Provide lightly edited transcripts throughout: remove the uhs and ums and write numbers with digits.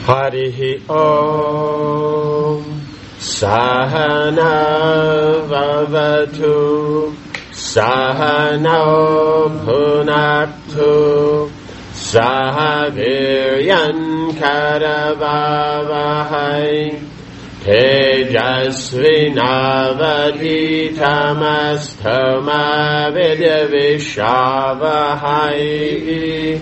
Harihi Om Sahana Vavatu Sahano Bhunaktu Sahaviryan Karavavahai Tejasvinavaditamastoma Vidyavishavahai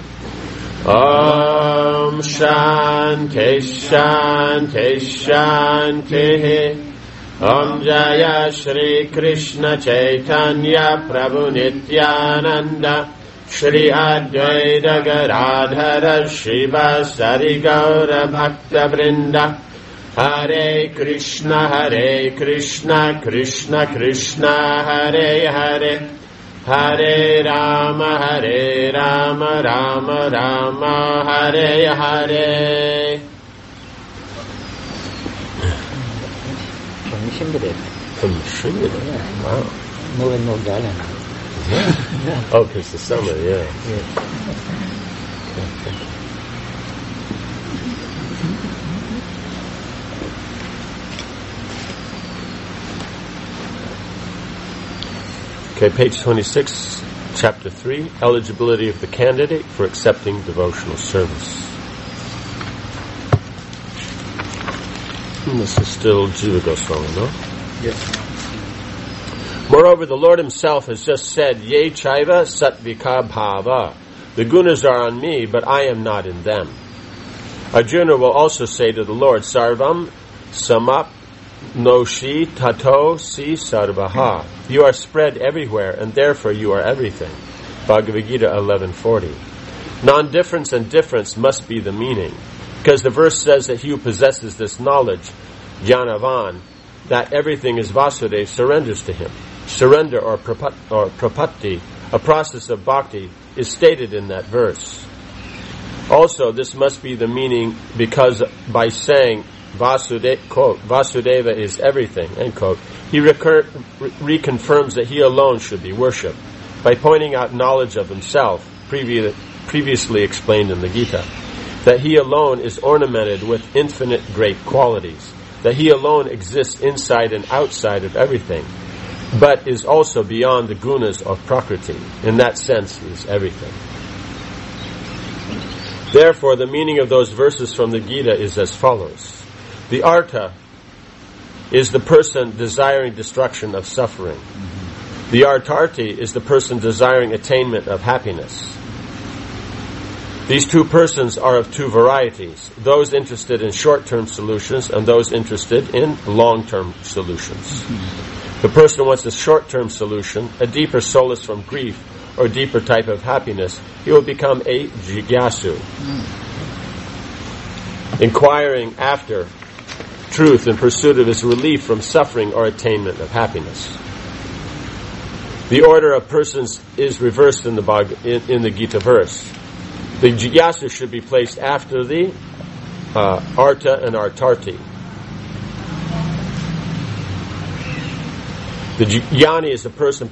Om Shanti Shanti Shanti Om Jaya Shri Krishna Chaitanya Prabhu Nityananda Shri Advaita Gadadhara Shivasari Gaura Bhakta Vrinda Hare Krishna Krishna Krishna Hare Hare Hare Rama Rama Rama Hare Hare. From Shimbadev. From Shimbadev? Yeah. Wow. More and more Garland. Yeah. Oh, because the summer, yeah. Okay, page 26, chapter 3, eligibility of the candidate for accepting devotional service. This is still Jiva Goswami, no? Yes. Moreover, the Lord himself has just said, Ye chaiva satvika bhava. The gunas are on me, but I am not in them. Arjuna will also say to the Lord, Sarvam samapnoshi tato si sarvaha. You are spread everywhere, and therefore you are everything. Bhagavad Gita 11:40. Non-difference and difference must be the meaning, because the verse says that he who possesses this knowledge, Jnanavan, that everything is Vasudeva, surrenders to him. Surrender or prapatti, a process of bhakti, is stated in that verse. Also, this must be the meaning because by saying Vasudeva is everything, end quote, he reconfirms that he alone should be worshipped by pointing out knowledge of himself, previously explained in the Gita, that he alone is ornamented with infinite great qualities, that he alone exists inside and outside of everything, but is also beyond the gunas of Prakriti. In that sense, he is everything. Therefore, the meaning of those verses from the Gita is as follows. The artha is the person desiring destruction of suffering. The artarti is the person desiring attainment of happiness. These two persons are of two varieties, those interested in short-term solutions and those interested in long-term solutions. The person who wants a short-term solution, a deeper solace from grief, or deeper type of happiness, he will become a jigyasu, inquiring after truth in pursuit of his relief from suffering or attainment of happiness. The order of persons is reversed in the Gita verse. The jigyasu should be placed after the artha and artarti. The jnani is the person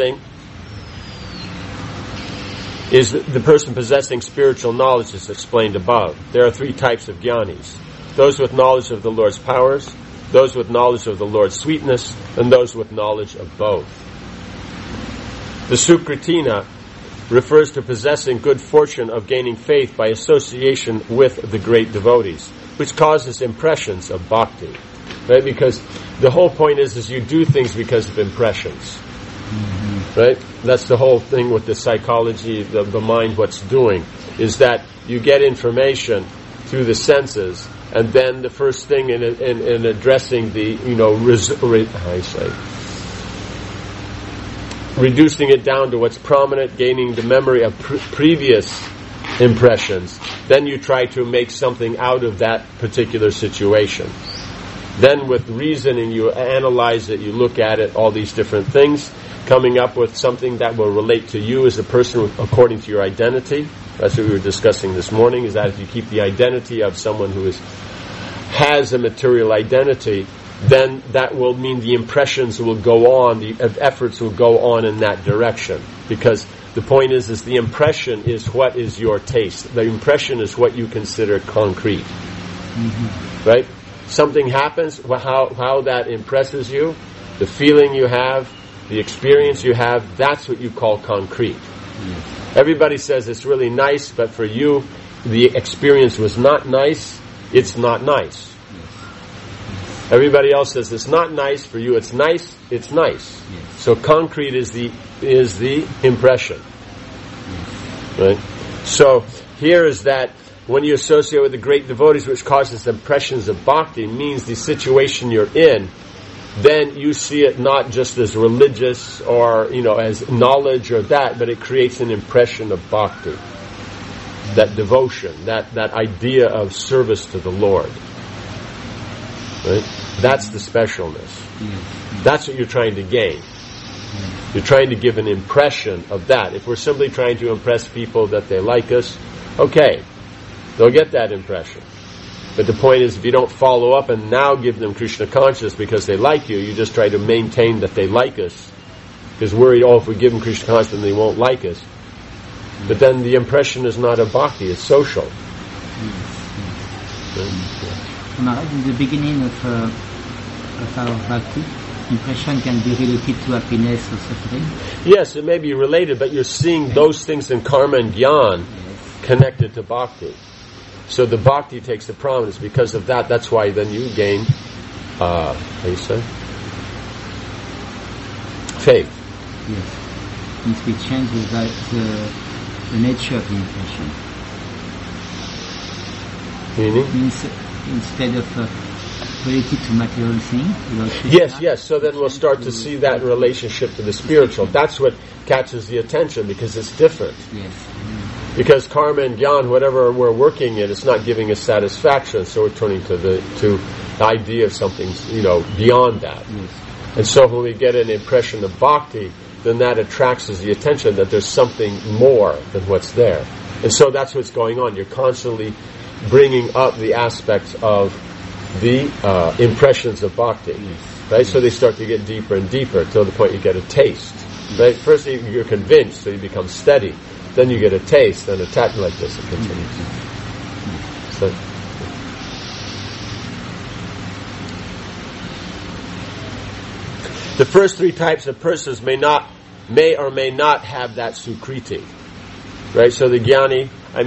possessing spiritual knowledge, as explained above. There are three types of jnanis: those with knowledge of the Lord's powers, those with knowledge of the Lord's sweetness, and those with knowledge of both. The Sukritina refers to possessing good fortune of gaining faith by association with the great devotees, which causes impressions of bhakti. Right? Because the whole point is you do things because of impressions. Right? That's the whole thing with the psychology of the mind, what's doing, is that you get information through the senses, and then the first thing in addressing the, reducing it down to what's prominent, gaining the memory of previous impressions, then you try to make something out of that particular situation. Then with reasoning, you analyze it, you look at it, all these different things, coming up with something that will relate to you as a person according to your identity. That's what we were discussing this morning, is that if you keep the identity of someone who has a material identity, then that will mean the impressions will go on, the efforts will go on in that direction. Because the point is the impression is what is your taste. The impression is what you consider concrete. Right? Something happens, how that impresses you, the feeling you have, the experience you have, that's what you call concrete. Everybody says it's really nice, but for you, the experience was not nice, it's not nice. Everybody else says it's not nice, for you it's nice, it's nice. So concrete is the impression. Right? So here is that when you associate with the great devotees, which causes impressions of bhakti, means the situation you're in, then you see it not just as religious or, as knowledge or that, but it creates an impression of bhakti. That devotion, that idea of service to the Lord. Right? That's the specialness. That's what you're trying to gain. You're trying to give an impression of that. If we're simply trying to impress people that they like us, okay, they'll get that impression. But the point is, if you don't follow up and now give them Krishna consciousness because they like you, you just try to maintain that they like us, because worried, if we give them Krishna consciousness, then they won't like us. But then the impression is not a bhakti, it's social. Now, in the beginning of our bhakti, impression can be related to happiness or suffering. Yes, it may be related, but you're seeing those things in karma and jnana connected to bhakti. So the bhakti takes the prominence because of that. That's why then you gain, how do you say? Faith. Yes. Means we change the nature of the impression. Meaning? Means instead of related to material things. Yes. So then we'll start to see that relationship to the spiritual. That's what catches the attention because it's different. Yes. Because karma and jnana, whatever we're working in, it's not giving us satisfaction. So we're turning to the idea of something, beyond that. Yes. And so when we get an impression of bhakti, then that attracts the attention that there's something more than what's there. And so that's what's going on. You're constantly bringing up the aspects of the impressions of bhakti. Yes. Right? So they start to get deeper and deeper till the point you get a taste. Right? First you're convinced, so you become steady. Then you get a taste, then attachment like this, it continues. So, the first three types of persons may or may not have that sukriti. Right? So the jnani,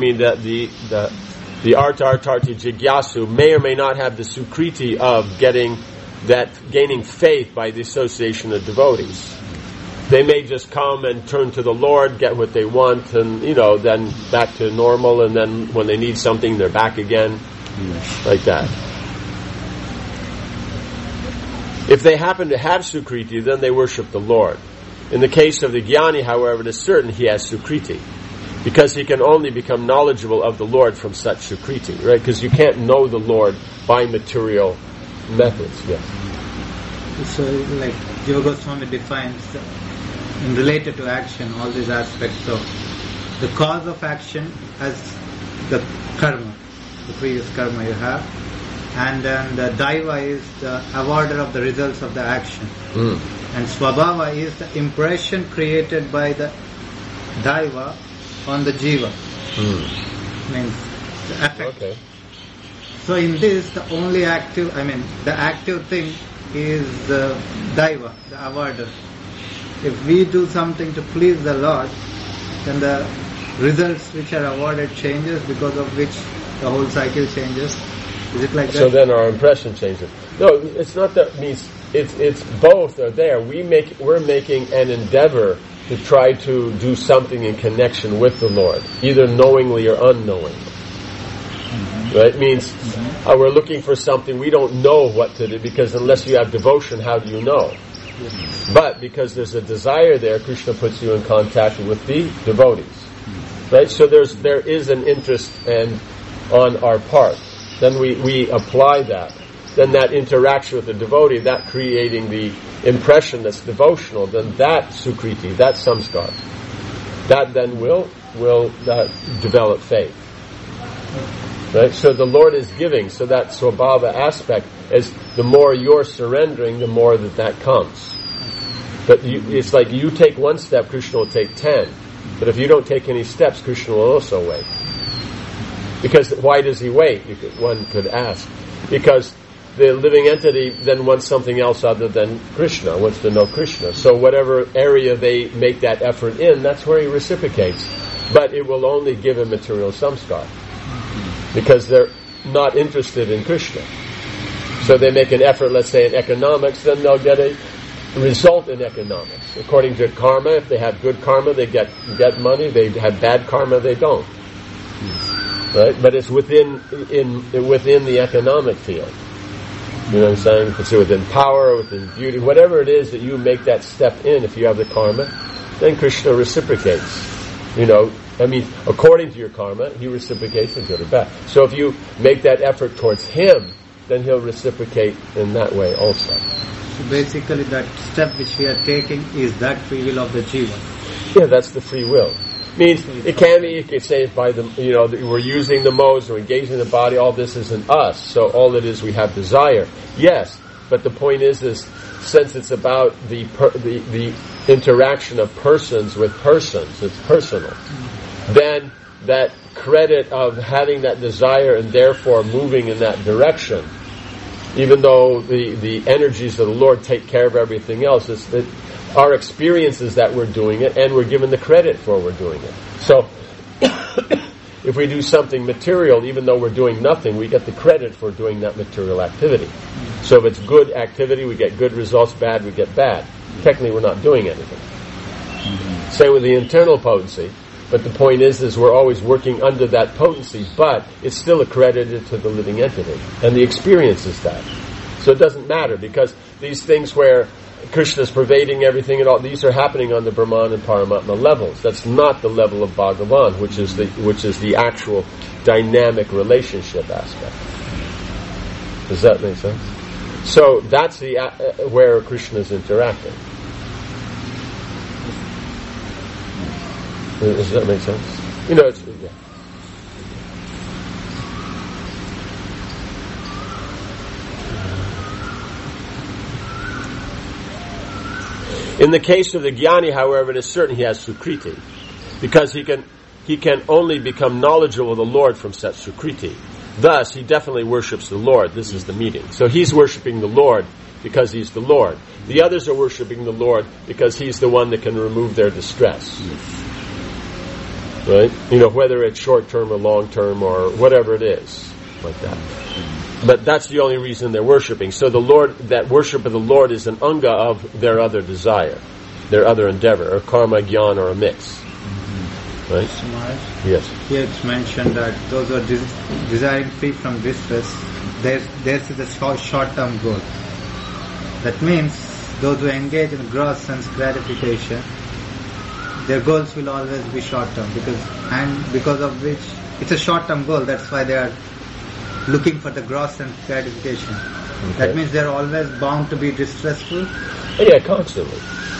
the artarti jigyasu may or may not have the sukriti of gaining faith by the association of devotees. They may just come and turn to the Lord, get what they want, and, then back to normal, and then when they need something, they're back again. Like that. If they happen to have Sukriti, then they worship the Lord. In the case of the Jnani, however, it is certain he has Sukriti, because he can only become knowledgeable of the Lord from such Sukriti, right? Because you can't know the Lord by material methods. Yes. So, like Jiva Goswami defines, related to action, all these aspects of the cause of action as the karma, the previous karma you have, and then the daiva is the awarder of the results of the action, and swabhava is the impression created by the daiva on the jiva, means the effect. Okay. So in this, the only active, the active thing is the daiva, the awarder. If we do something to please the Lord, then the results which are awarded changes, because of which the whole cycle changes. Is it like that? So then our impression changes. No, it's not that means it's both are there. We're making an endeavor to try to do something in connection with the Lord, either knowingly or unknowingly. Right? It means we're looking for something, we don't know what to do, because unless you have devotion, how do you know? But because there's a desire there, Krishna puts you in contact with the devotees. Right? So there is an interest on our part. Then we apply that. Then that interaction with the devotee, that creating the impression that's devotional, then that sukriti, that samskar, that then will develop faith. Right? So the Lord is giving, so that swabhava aspect is the more you're surrendering, the more that comes. But it's like you take one step, Krishna will take 10. But if you don't take any steps, Krishna will also wait. Because why does he wait? One could ask. Because the living entity then wants something else other than Krishna, wants to know Krishna. So whatever area they make that effort in, that's where he reciprocates. But it will only give a material samskar. Because they're not interested in Krishna. So they make an effort, let's say in economics, then they'll get a result in economics. According to karma, if they have good karma, they get money. They have bad karma, they don't. Right? But it's within the economic field. You know what I'm saying? If it's within power, within beauty, whatever it is that you make that step in, if you have the karma, then Krishna reciprocates. You know, I mean, according to your karma, he reciprocates the good or bad. So if you make that effort towards him, then he'll reciprocate in that way also. So basically that step which we are taking is that free will of the jiva. Yeah, that's the free will. Means it can be, you could say by the, you know, we're using the modes, we're engaging in the body, all this isn't us. So all it is, we have desire. Yes, but the point is since it's about the interaction of persons with persons, it's personal, then that credit of having that desire and therefore moving in that direction, even though the energies of the Lord take care of everything else, it's that our experience is that we're doing it, and we're given the credit for we're doing it. So, if we do something material, even though we're doing nothing, we get the credit for doing that material activity. So if it's good activity, we get good results, bad, we get bad. Technically, we're not doing anything. Same with the internal potency. But the point is we're always working under that potency, but it's still accredited to the living entity. And the experience is that. So it doesn't matter, because these things where Krishna is pervading everything and all, these are happening on the Brahman and Paramatma levels. That's not the level of Bhagavan, which is the actual dynamic relationship aspect. Does that make sense? So that's the where Krishna is interacting. Does that make sense? You know, yeah. In the case of the Jnani, however, it is certain he has Sukriti, because he can only become knowledgeable of the Lord from such Sukriti. Thus, he definitely worships the Lord. This is the meeting. So he's worshipping the Lord because he's the Lord. The others are worshipping the Lord because he's the one that can remove their distress. Right? You know, whether it's short-term or long-term or whatever it is, like that. But that's the only reason they're worshipping. So the Lord, that worship of the Lord is an anga of their other desire, their other endeavor, or karma, jnana, or a mix. Right? So Maharaj, yes. Here it's mentioned that those who are desiring free from distress, theirs is a short-term goal. That means those who engage in gross sense gratification, their goals will always be short-term, because of which it's a short-term goal. That's why they are looking for the gross sense gratification. Okay. That means they're always bound to be distressful. Yeah, constantly.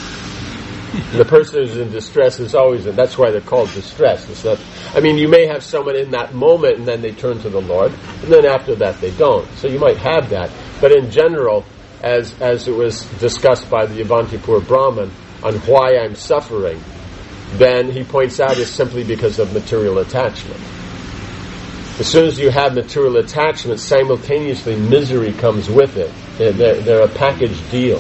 The person who's in distress is always in. That's why they're called distress. It's not, I mean, you may have someone in that moment and then they turn to the Lord, and then after that they don't. So you might have that. But in general, as it was discussed by the Avantipur Brahman on why I'm suffering, then he points out it's simply because of material attachment. As soon as you have material attachment, simultaneously misery comes with it. They're a package deal.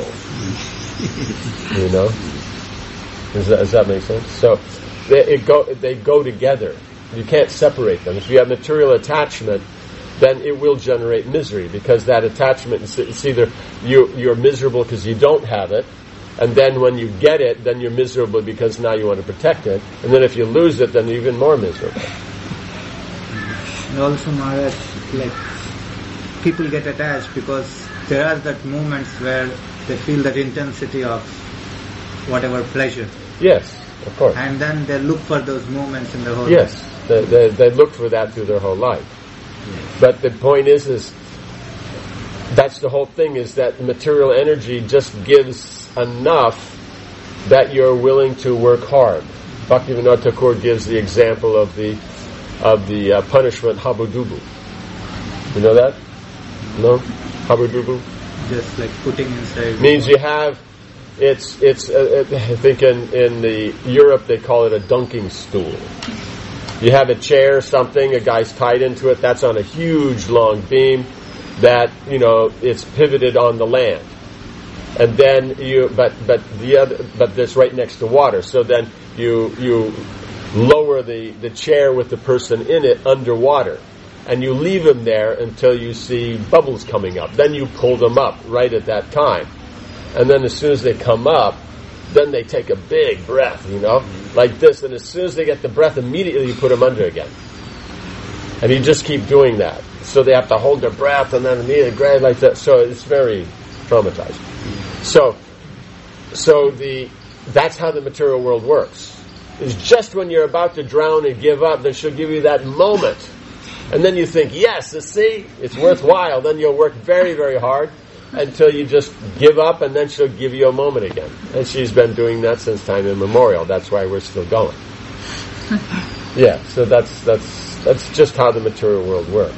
You know? Does that make sense? So they go together. You can't separate them. If you have material attachment, then it will generate misery, because that attachment, it's either you're miserable because you don't have it, and then when you get it, then you're miserable because now you want to protect it, and then if you lose it, then you're even more miserable. And also, Maharaj, like, people get attached because there are that moments where they feel that intensity of whatever pleasure. Yes, of course. And then they look for those moments in their whole life. Yes, they look for that through their whole life. Yes. But the point is that's the whole thing, is that material energy just gives enough that you're willing to work hard. Bhaktivinoda Thakur gives the example of the punishment habudubu. You know that? No? Habudubu? Just like putting inside. Means you have, it's I think in the Europe they call it a dunking stool. You have a chair or something, a guy's tied into it, that's on a huge long beam that, it's pivoted on the land. And then but that's right next to water. So then you lower the chair with the person in it underwater. And you leave them there until you see bubbles coming up. Then you pull them up right at that time. And then as soon as they come up, then they take a big breath, like this. And as soon as they get the breath, immediately you put them under again. And you just keep doing that. So they have to hold their breath and then immediately grab like that. So it's very traumatizing. So that's how the material world works. It's just when you're about to drown and give up, that she'll give you that moment. And then you think, yes, see, it's worthwhile. Then you'll work very, very hard until you just give up, and then she'll give you a moment again. And she's been doing that since time immemorial. That's why we're still going. Yeah, so that's just how the material world works.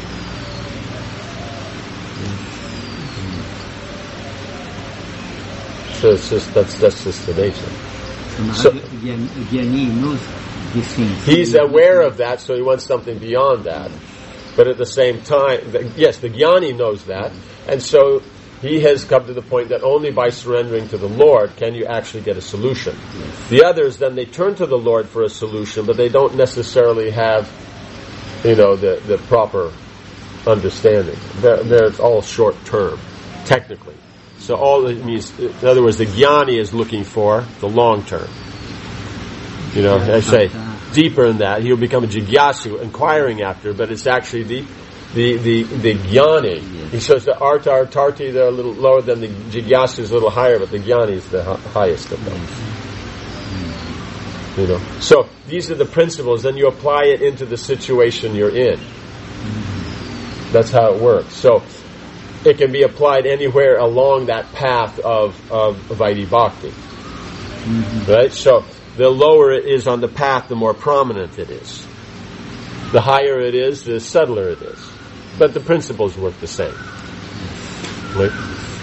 So it's just that's just the nature. So Gyani knows these things. He's aware of that, so he wants something beyond that. But at the same time, yes, the Gyani knows that, and so he has come to the point that only by surrendering to the Lord can you actually get a solution. Yes. The others, then they turn to the Lord for a solution, but they don't necessarily have, the proper understanding. It's all short term, technically. So all it means, in other words, the Gyani is looking for the long term. I say deeper in that, he'll become a Jigyasu, inquiring after, but it's actually the Gyani. Yes. He says the Arta, Tarti, they're a little lower than the Jigyasu, is a little higher, but the Gyani is the highest of them. So these are the principles, then you apply it into the situation you're in. That's how it works. So it can be applied anywhere along that path of Vaidhi Bhakti. Right? So the lower it is on the path, the more prominent it is. The higher it is, the subtler it is. But the principles work the same. Right?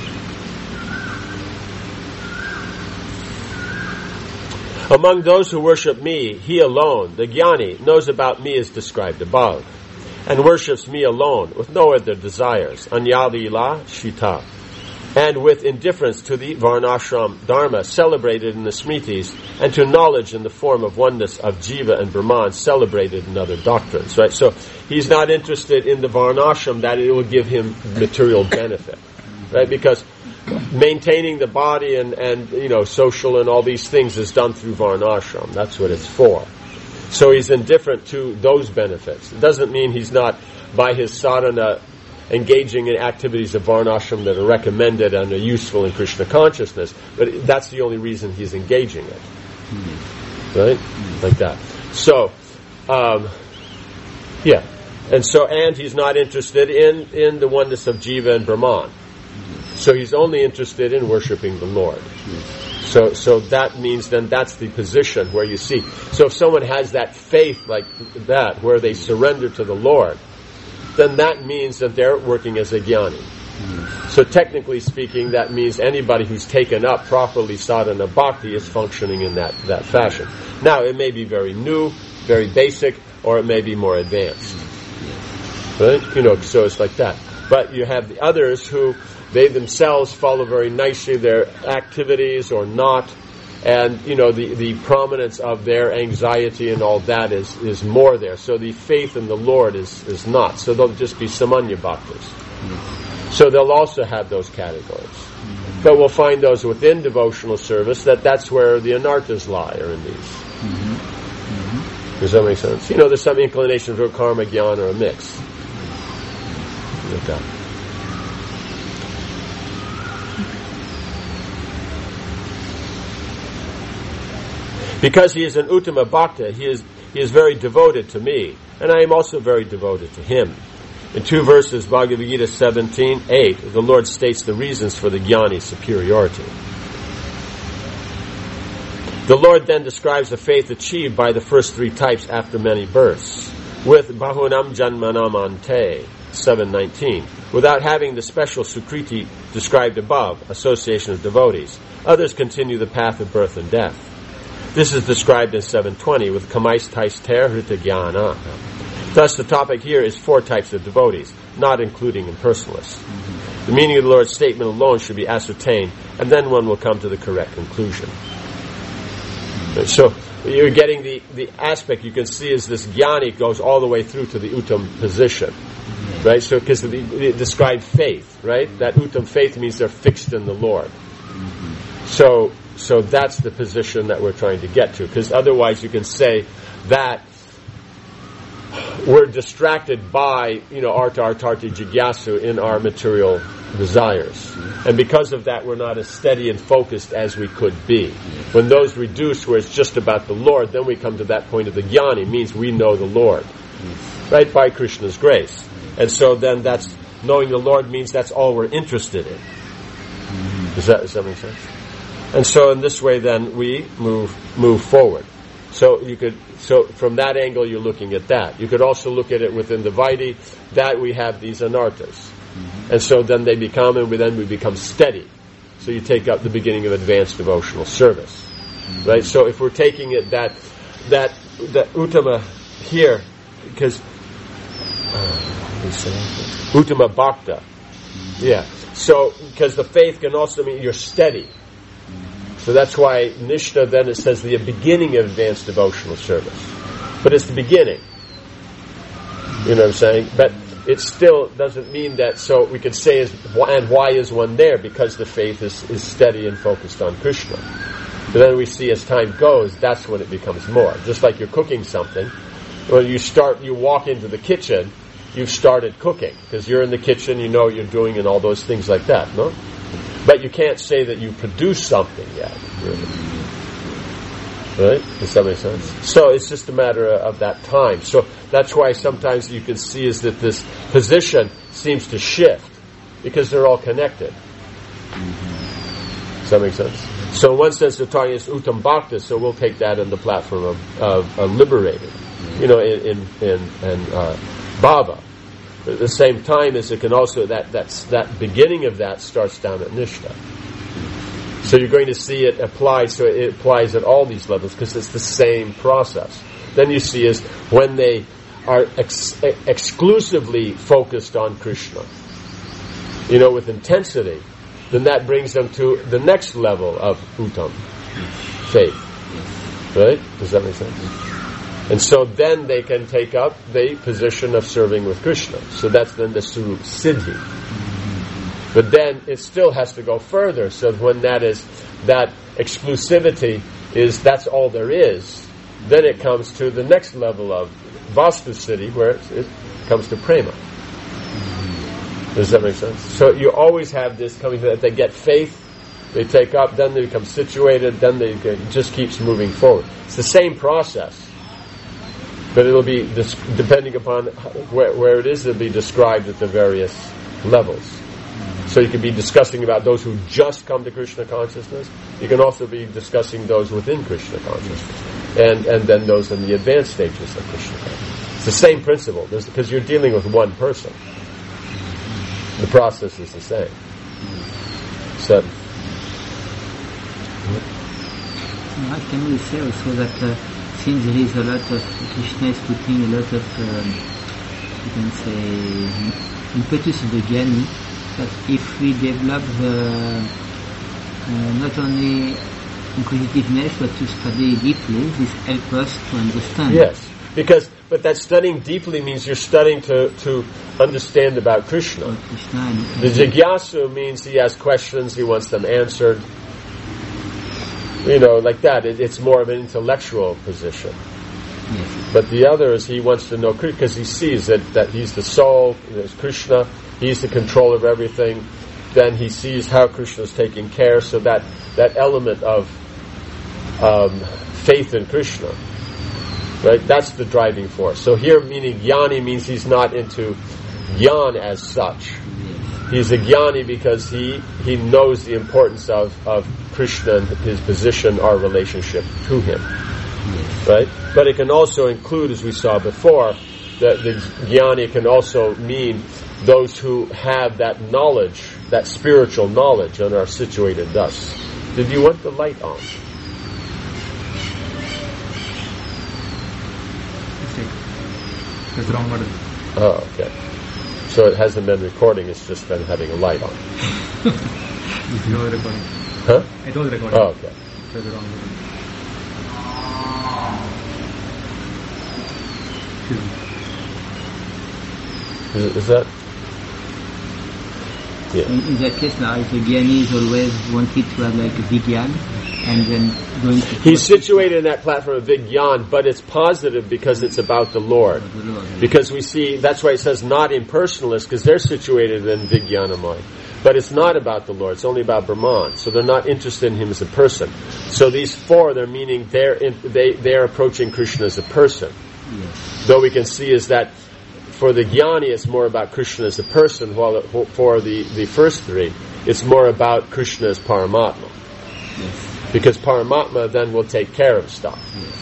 Among those who worship me, he alone, the Gyani, knows about me as described above, and worships me alone, with no other desires, anyalila shita, and with indifference to the Varnashram Dharma celebrated in the Smritis, and to knowledge in the form of oneness of Jiva and Brahman celebrated in other doctrines. Right? So he's not interested in the Varnashram that it will give him material benefit. Right? Because maintaining the body and social and all these things is done through Varnashram. That's what it's for. So he's indifferent to those benefits. It doesn't mean he's not, by his sadhana, engaging in activities of Varnashram that are recommended and are useful in Krishna consciousness, but that's the only reason he's engaging it. Right? Like that. So, and he's not interested in the oneness of Jiva and Brahman. So he's only interested in worshiping the Lord. So that means then that's the position where you see. So if someone has that faith like that, where they surrender to the Lord, then that means that they're working as a Gyani. So technically speaking, that means anybody who's taken up properly sadhana bhakti is functioning in that fashion. Now, it may be very new, very basic, or it may be more advanced. Right? So it's like that. But you have the others who, they themselves follow very nicely their activities or not, and the prominence of their anxiety and all that is more there. So the faith in the Lord is not. So they'll just be samanya bhaktas. So they'll also have those categories. But we'll find those within devotional service that's where the anarthas lie, are in these. Does that make sense? There's some inclination for a karma jnana or a mix. Like that. Because he is an Uttama Bhakta, he is very devoted to me, and I am also very devoted to him. In 2 verses, Bhagavad Gita 17:8, the Lord states the reasons for the Gyani's superiority. The Lord then describes the faith achieved by the first 3 types after many births, with Bahunam Janmanam Ante, 7:19, without having the special Sukriti described above, association of devotees. Others continue the path of birth and death. This is described in 720 with kamais tais ter hrita jnana. Thus, the topic here is 4 types of devotees, not including impersonalists. The meaning of the Lord's statement alone should be ascertained, and then one will come to the correct conclusion. So, you're getting the aspect you can see is this jnani goes all the way through to the uttam position. Right? So, because it described faith, right? That uttam faith means they're fixed in the Lord. So that's the position that we're trying to get to. Because otherwise you can say that we're distracted by, arta artarti jigyasu in our material desires. And because of that, we're not as steady and focused as we could be. When those reduce, where it's just about the Lord, then we come to that point of the jnani, means we know the Lord. Right? By Krishna's grace. And so then that's, knowing the Lord means that's all we're interested in. Does that make sense? And so in this way then we move forward. So from that angle you're looking at that. You could also look at it within the Vaidhi, that we have these anarthas. And so then they become, and we become steady. So you take up the beginning of advanced devotional service. Right? So if we're taking it that Uttama here, because Uttama Bhakta. Yeah. So, because the faith can also mean you're steady. So that's why Nishta, then it says the beginning of advanced devotional service. But it's the beginning. You know what I'm saying? But it still doesn't mean that, so we could say, and why is one there? Because the faith is steady and focused on Krishna. But then we see as time goes, that's when it becomes more. Just like you're cooking something. When you walk into the kitchen, you've started cooking. Because you're in the kitchen, you know what you're doing and all those things like that, no? But you can't say that you produce something yet, really. Right? Does that make sense? So it's just a matter of that time. So that's why sometimes you can see is that this position seems to shift, because they're all connected. Does that make sense? So in one sense they're talking as Uttam Bhakta, so we'll take that in the platform of liberated. In Bhava. At the same time as it can also, that beginning of that starts down at Nishta. So you're going to see it applied, so it applies at all these levels, because it's the same process. Then you see is when they are exclusively focused on Krishna, with intensity, then that brings them to the next level of Uttam, faith. Right? Does that make sense? And so then they can take up the position of serving with Krishna. So that's then the Surup Siddhi. But then it still has to go further. So when that exclusivity is, that's all there is, then it comes to the next level of Vastu Siddhi, where it comes to Prema. Does that make sense? So you always have this coming, that they get faith, they take up, then they become situated, then it just keeps moving forward. It's the same process. But it'll be, depending upon where it is, it'll be described at the various levels. So you can be discussing about those who just come to Krishna consciousness. You can also be discussing those within Krishna consciousness. And then those in the advanced stages of Krishna consciousness. It's the same principle, because you're dealing with one person. The process is the same. So, I can really say also that since there is a lot of, Krishna is putting a lot of, you can say, impetus in the jnani, that if we develop not only inquisitiveness but to study deeply, this helps us to understand. Yes, but that studying deeply means you're studying to understand about Krishna. The jigyasu means he has questions, he wants them answered. Like that. It's more of an intellectual position. Yes. But the other is he wants to know, because he sees that he's the soul, there's Krishna, he's the control of everything. Then he sees how Krishna is taking care, so that element of faith in Krishna, right? That's the driving force. So here, meaning jnani means he's not into jnana as such. He's a jnani because he knows the importance of Krishna and his position, our relationship to him. Right? But it can also include, as we saw before, that the jnani can also mean those who have that knowledge, that spiritual knowledge, and are situated thus. Did you want the light on? It's wrong order. Oh, okay. So it hasn't been recording, it's just been having a light on. It's no recording. Huh? It was recording. Oh, okay. So the wrong order. Is that? Yeah. In that case now, if the Gyani is always wanted to have like a Vigyan, and then going to... He's situated in that platform of Vigyan, but it's positive because it's about the Lord. Because we see, that's why it says not impersonalist, because they're situated in Vigyanamaya. But it's not about the Lord, it's only about Brahman. So they're not interested in him as a person. So these four, they're meaning they're approaching Krishna as a person. Yes. Though we can see is that for the Jnani, it's more about Krishna as a person, while for the first three, it's more about Krishna as Paramatma. Yes. Because Paramatma then will take care of stuff.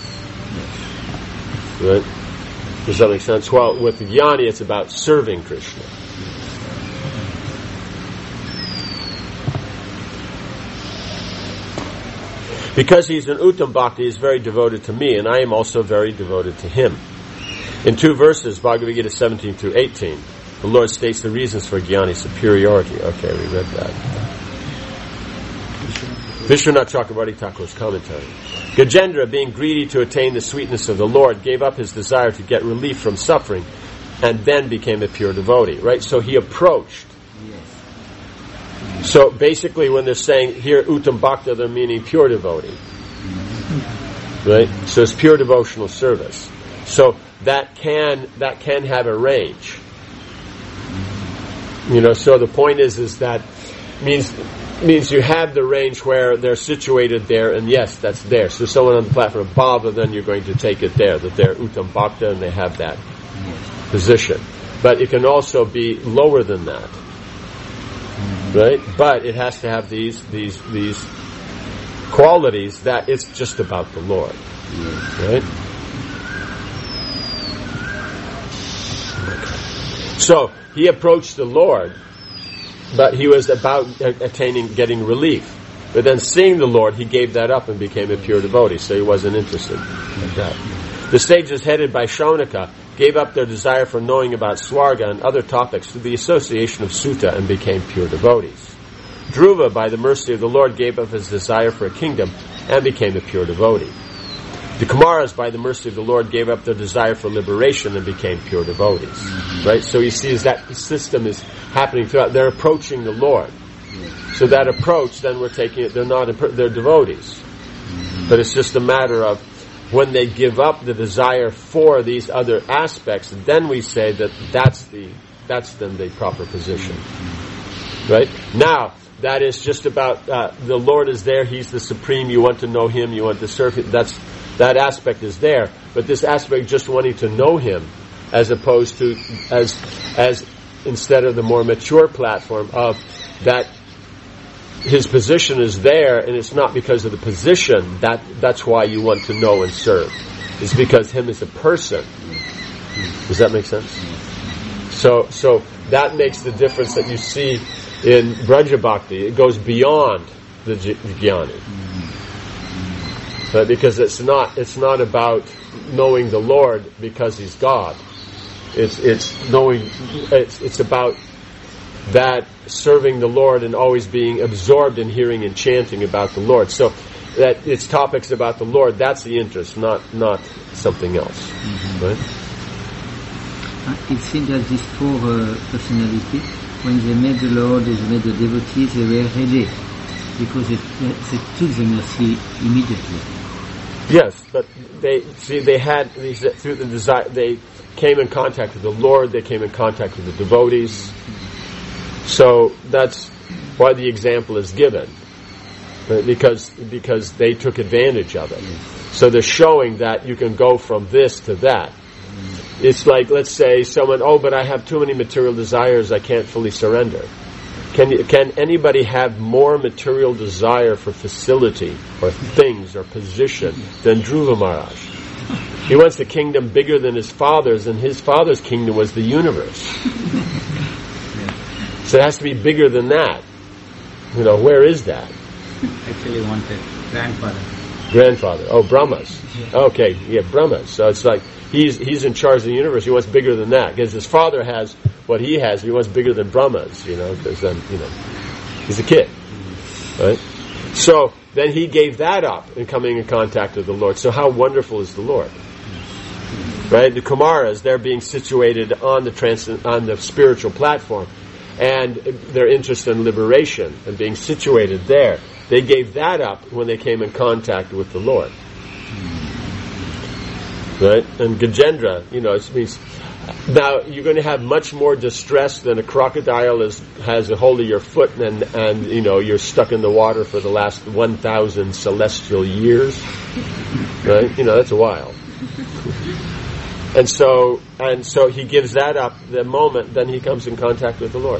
Yes. Right? Does that make sense? Well, with the Jnani, it's about serving Krishna. Because he's an Uttam Bhakti, he's very devoted to me, and I am also very devoted to him. In 2 verses, Bhagavad Gita 17 through 18, the Lord states the reasons for Jnani superiority. Okay, we read that. Vishwanath Chakravarti Thakur's commentary. Gajendra, being greedy to attain the sweetness of the Lord, gave up his desire to get relief from suffering, and then became a pure devotee. Right? So he approached. So basically when they're saying here Uttam Bhakta, they're meaning pure devotee. Right? So it's pure devotional service. So that can have a range. So the point is that means you have the range where they're situated there, and yes, that's there. So someone on the platform of Bhava, then you're going to take it there, that they're Uttam Bhakta and they have that position. But it can also be lower than that. Right? But it has to have these qualities that it's just about the Lord. Right? Okay. So he approached the Lord, but he was about getting relief. But then seeing the Lord, he gave that up and became a pure devotee, so he wasn't interested in that. The sages headed by Shaunaka gave up their desire for knowing about Swarga and other topics through the association of Sutta and became pure devotees. Dhruva, by the mercy of the Lord, gave up his desire for a kingdom and became a pure devotee. The Kumaras, by the mercy of the Lord, gave up their desire for liberation and became pure devotees. Right? So he sees that the system is happening throughout. They're approaching the Lord. So that approach, then we're taking it, they're devotees. But it's just a matter of when they give up the desire for these other aspects, then we say that that's then the proper position. Right? Now, that is just about, the Lord is there, He's the Supreme, you want to know Him, you want to serve Him, that aspect is there. But this aspect just wanting to know Him, as opposed to, as instead of the more mature platform of that His position is there, and it's not because of the position that's why you want to know and serve. It's because Him as a person. Does that make sense? So that makes the difference that you see in Braja Bhakti. It goes beyond the Jnani. Because it's not about knowing the Lord because He's God. It's about that serving the Lord and always being absorbed in hearing and chanting about the Lord. So that it's topics about the Lord, that's the interest, not something else. Right? It seems that these four personalities, when they met the Lord, they met the devotees, they were ready, because they took the mercy immediately. Yes, but they had these, through the desire, they came in contact with the Lord, they came in contact with the devotees. So that's why the example is given, right? Because they took advantage of it. So they're showing that you can go from this to that. It's like, let's say someone, but I have too many material desires, I can't fully surrender. Can anybody have more material desire for facility or things or position than Dhruva Maharaj? He wants a kingdom bigger than his father's, and his father's kingdom was the universe. So it has to be bigger than that. Where is that? Actually wanted grandfather. Grandfather. Oh, Brahmas. Okay, yeah, Brahmas. So it's like he's in charge of the universe. He wants bigger than that because his father has what he has. He wants bigger than Brahma's, because then he's a kid, right? So then he gave that up in coming in contact with the Lord. So how wonderful is the Lord? Right? The Kumaras, they're being situated on the spiritual platform, and they're interested in liberation and being situated there. They gave that up when they came in contact with the Lord. Right? And Gajendra, it means now you're going to have much more distress than a crocodile has a hold of your foot and you're stuck in the water for the last 1,000 celestial years. Right? That's a while. And so he gives that up the moment then he comes in contact with the Lord.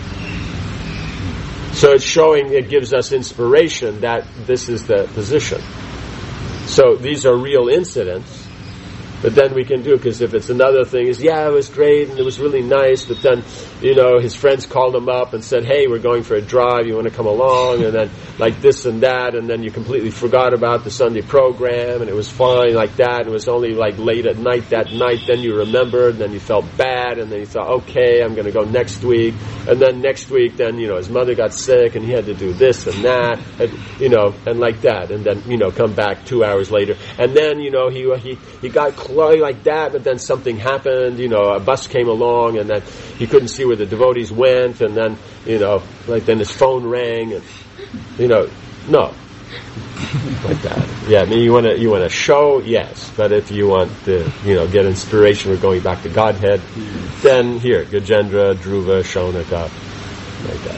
So it gives us inspiration that this is the position. So these are real incidents, but then we can do, because if it's another thing, it was great and it was really nice, but then, his friends called him up and said, hey, we're going for a drive, you want to come along, and then like this and that, and then you completely forgot about the Sunday program, and it was fine like that, and it was only like late at night that night, then you remembered, and then you felt bad, and then you thought, okay, I'm going to go next week, and then next week, then, his mother got sick, and he had to do this and that, and like that, and then, come back 2 hours later, and then, he got close like that, but then something happened, a bus came along, and then he couldn't see where the devotees went, and then, then his phone rang, and, no. Like that. Yeah, I mean, you want to show, yes, but if you want to, get inspiration for going back to Godhead, then here, Gajendra, Dhruva, Shaunaka, like that.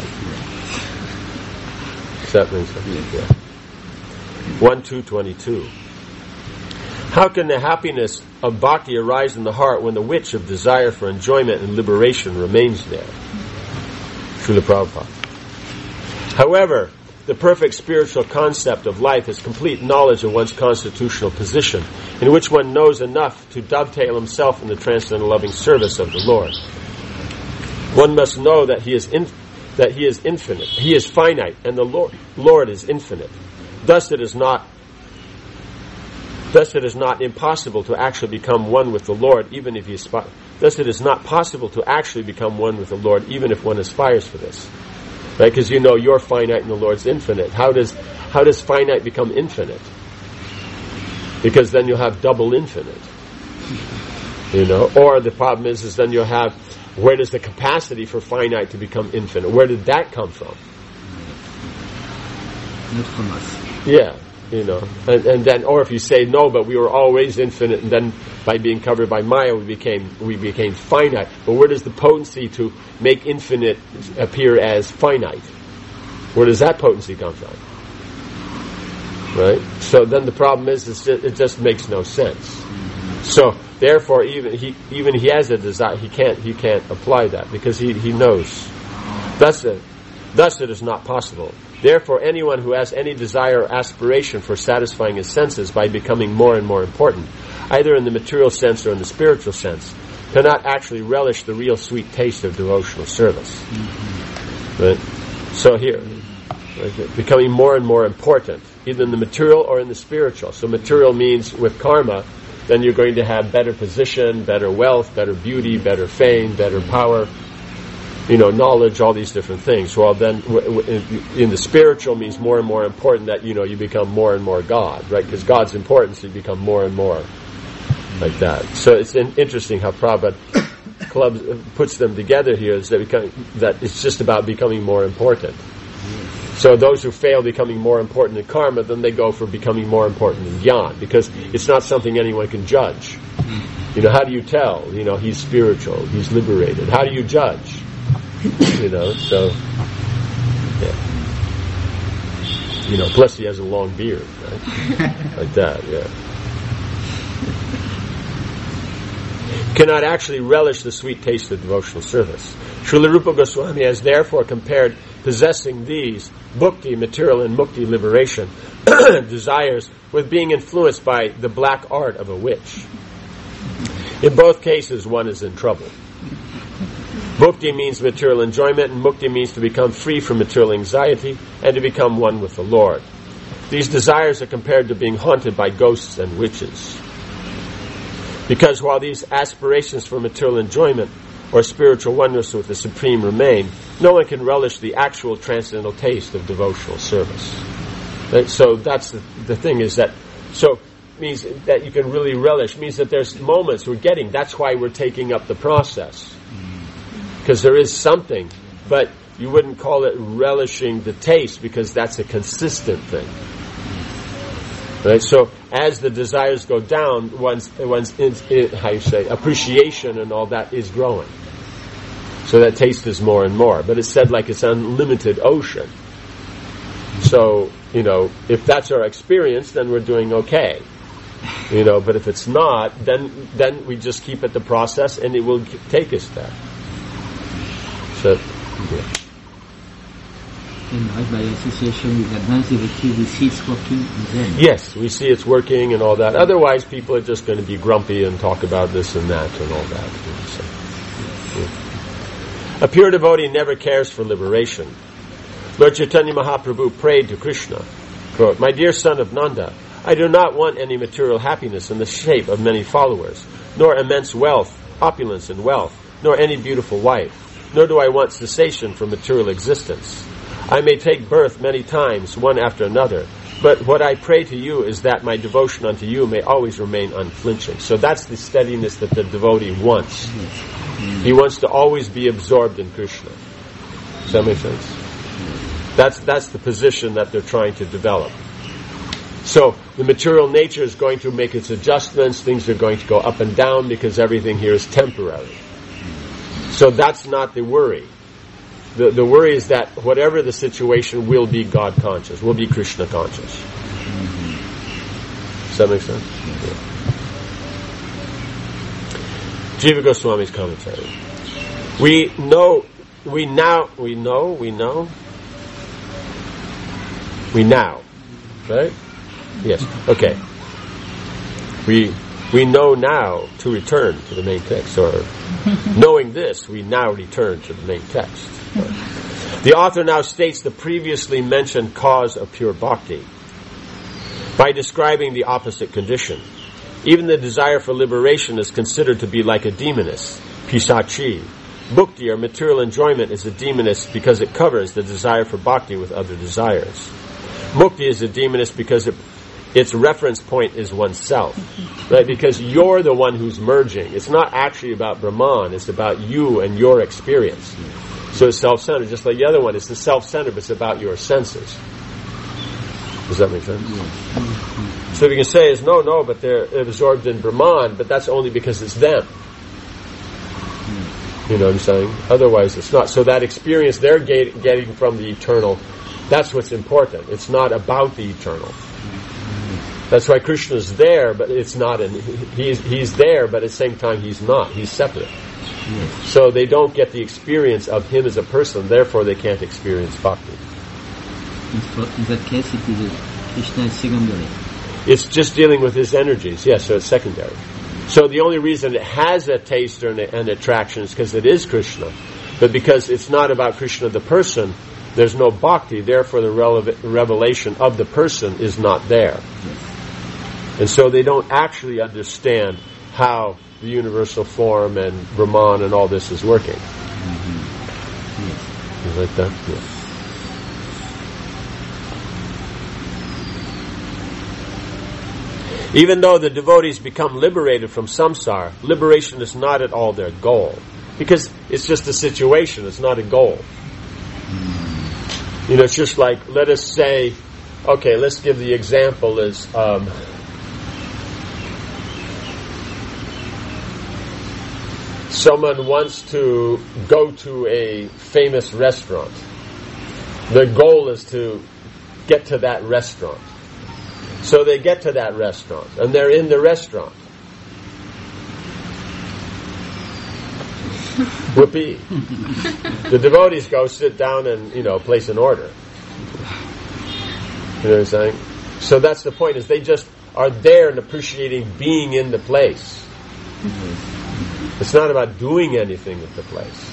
That makes sense. Yeah. 1:2:22. How can the happiness of bhakti arise in the heart when the witch of desire for enjoyment and liberation remains there? Srila Prabhupada. However, the perfect spiritual concept of life is complete knowledge of one's constitutional position, in which one knows enough to dovetail himself in the transcendental loving service of the Lord. One must know that he is infinite, he is finite, and the Lord is infinite. Thus it is not impossible to actually become one with the Lord, even if Thus it is not possible to actually become one with the Lord, even if one aspires for this. Right? Because you're finite and the Lord's infinite. How does finite become infinite? Because then you'll have double infinite. Or the problem is then you'll have, where does the capacity for finite to become infinite? Where did that come from? Not from us. Yeah. And then, or if you say no, but we were always infinite, and then by being covered by Maya, we became finite. But where does the potency to make infinite appear as finite? Where does that potency come from? Right. So then the problem is it just makes no sense. So therefore, even he has a desire, he can't apply that because he knows. Thus it is not possible. Therefore, anyone who has any desire or aspiration for satisfying his senses by becoming more and more important, either in the material sense or in the spiritual sense, cannot actually relish the real sweet taste of devotional service. Mm-hmm. Right? So here, becoming more and more important, either in the material or in the spiritual. So material means with karma, then you're going to have better position, better wealth, better beauty, better fame, better power, knowledge, all these different things. Well, then, in the spiritual means more and more important that, you become more and more God, right? Because God's important, so you become more and more like that. So it's interesting how Prabhupada clubs puts them together here, is that it's just about becoming more important. So those who fail becoming more important in karma, then they go for becoming more important in jnana, because it's not something anyone can judge. How do you tell? He's spiritual, he's liberated. How do you judge? So, yeah. Plus he has a long beard, right? Like that, yeah. Cannot actually relish the sweet taste of devotional service. Srila Rupa Goswami has therefore compared possessing these, bhukti, material, and mukti, liberation, desires, with being influenced by the black art of a witch. In both cases, one is in trouble. Bhukti means material enjoyment, and mukti means to become free from material anxiety and to become one with the Lord. These desires are compared to being haunted by ghosts and witches. Because while these aspirations for material enjoyment or spiritual oneness with the Supreme remain, no one can relish the actual transcendental taste of devotional service. Right? So that's the thing is that, so means that you can really relish, means that there's moments we're getting, that's why we're taking up the process. Because there is something, but you wouldn't call it relishing the taste because that's a consistent thing. Right? So as the desires go down, one's appreciation and all that is growing. So that taste is more and more. But it's said like it's an unlimited ocean. So, if that's our experience, then we're doing okay. But if it's not, then we just keep at the process and it will take us there. So, yeah. And by association with advanced devotees, we see it's working in them. Yes, we see it's working and all that. Otherwise, people are just going to be grumpy and talk about this and that and all that. So, yeah. A pure devotee never cares for liberation. Lord Chaitanya Mahaprabhu prayed to Krishna, quote, "My dear son of Nanda, I do not want any material happiness in the shape of many followers, nor immense wealth, opulence and wealth, nor any beautiful wife, nor do I want cessation from material existence. I may take birth many times, one after another, but what I pray to you is that my devotion unto you may always remain unflinching." So that's the steadiness that the devotee wants. He wants to always be absorbed in Krishna. Does that make sense? That's the position that they're trying to develop. So the material nature is going to make its adjustments, things are going to go up and down because everything here is temporary. So that's not the worry. The worry is that whatever the situation will be God conscious, will be Krishna conscious. Does that make sense? Yeah. Jiva Goswami's commentary. We now, right? Yes. Okay. We know now to return to the main text, or knowing this, we now return to the main text. The author now states the previously mentioned cause of pure bhakti by describing the opposite condition. Even the desire for liberation is considered to be like a demoness, pisachi. Bhukti, or material enjoyment, is a demoness because it covers the desire for bhakti with other desires. Mukti is a demoness because its reference point is oneself, right? Because you're the one who's merging. It's not actually about Brahman. It's about you and your experience. So it's self-centered, just like the other one. It's the self-centered, but it's about your senses. Does that make sense? So we can say is no, but they're absorbed in Brahman, but that's only because it's them. You know what I'm saying? Otherwise it's not. So that experience they're getting from the eternal, that's what's important. It's not about the eternal. That's why Krishna's there, but it's not. He's there, but at the same time he's not. He's separate. So they don't get the experience of him as a person. Therefore, they can't experience bhakti. In that case, it is Krishna is secondary. It's just dealing with his energies. Yes, so it's secondary. So the only reason it has a taste or an attraction is because it is Krishna. But because it's not about Krishna the person, there's no bhakti. Therefore, the revelation of the person is not there. And so they don't actually understand how the universal form and Brahman and all this is working. Is like that? Yeah. Even though the devotees become liberated from samsara, liberation is not at all their goal. Because it's just a situation, it's not a goal. You know, it's just like, let us say, okay, let's give the example as, someone wants to go to a famous restaurant. Their goal is to get to that restaurant. So they get to that restaurant, and they're in the restaurant. Whoopee. The devotees go sit down and, place an order. You know what I'm saying? So that's the point, is they just are there and appreciating being in the place. It's not about doing anything with the place.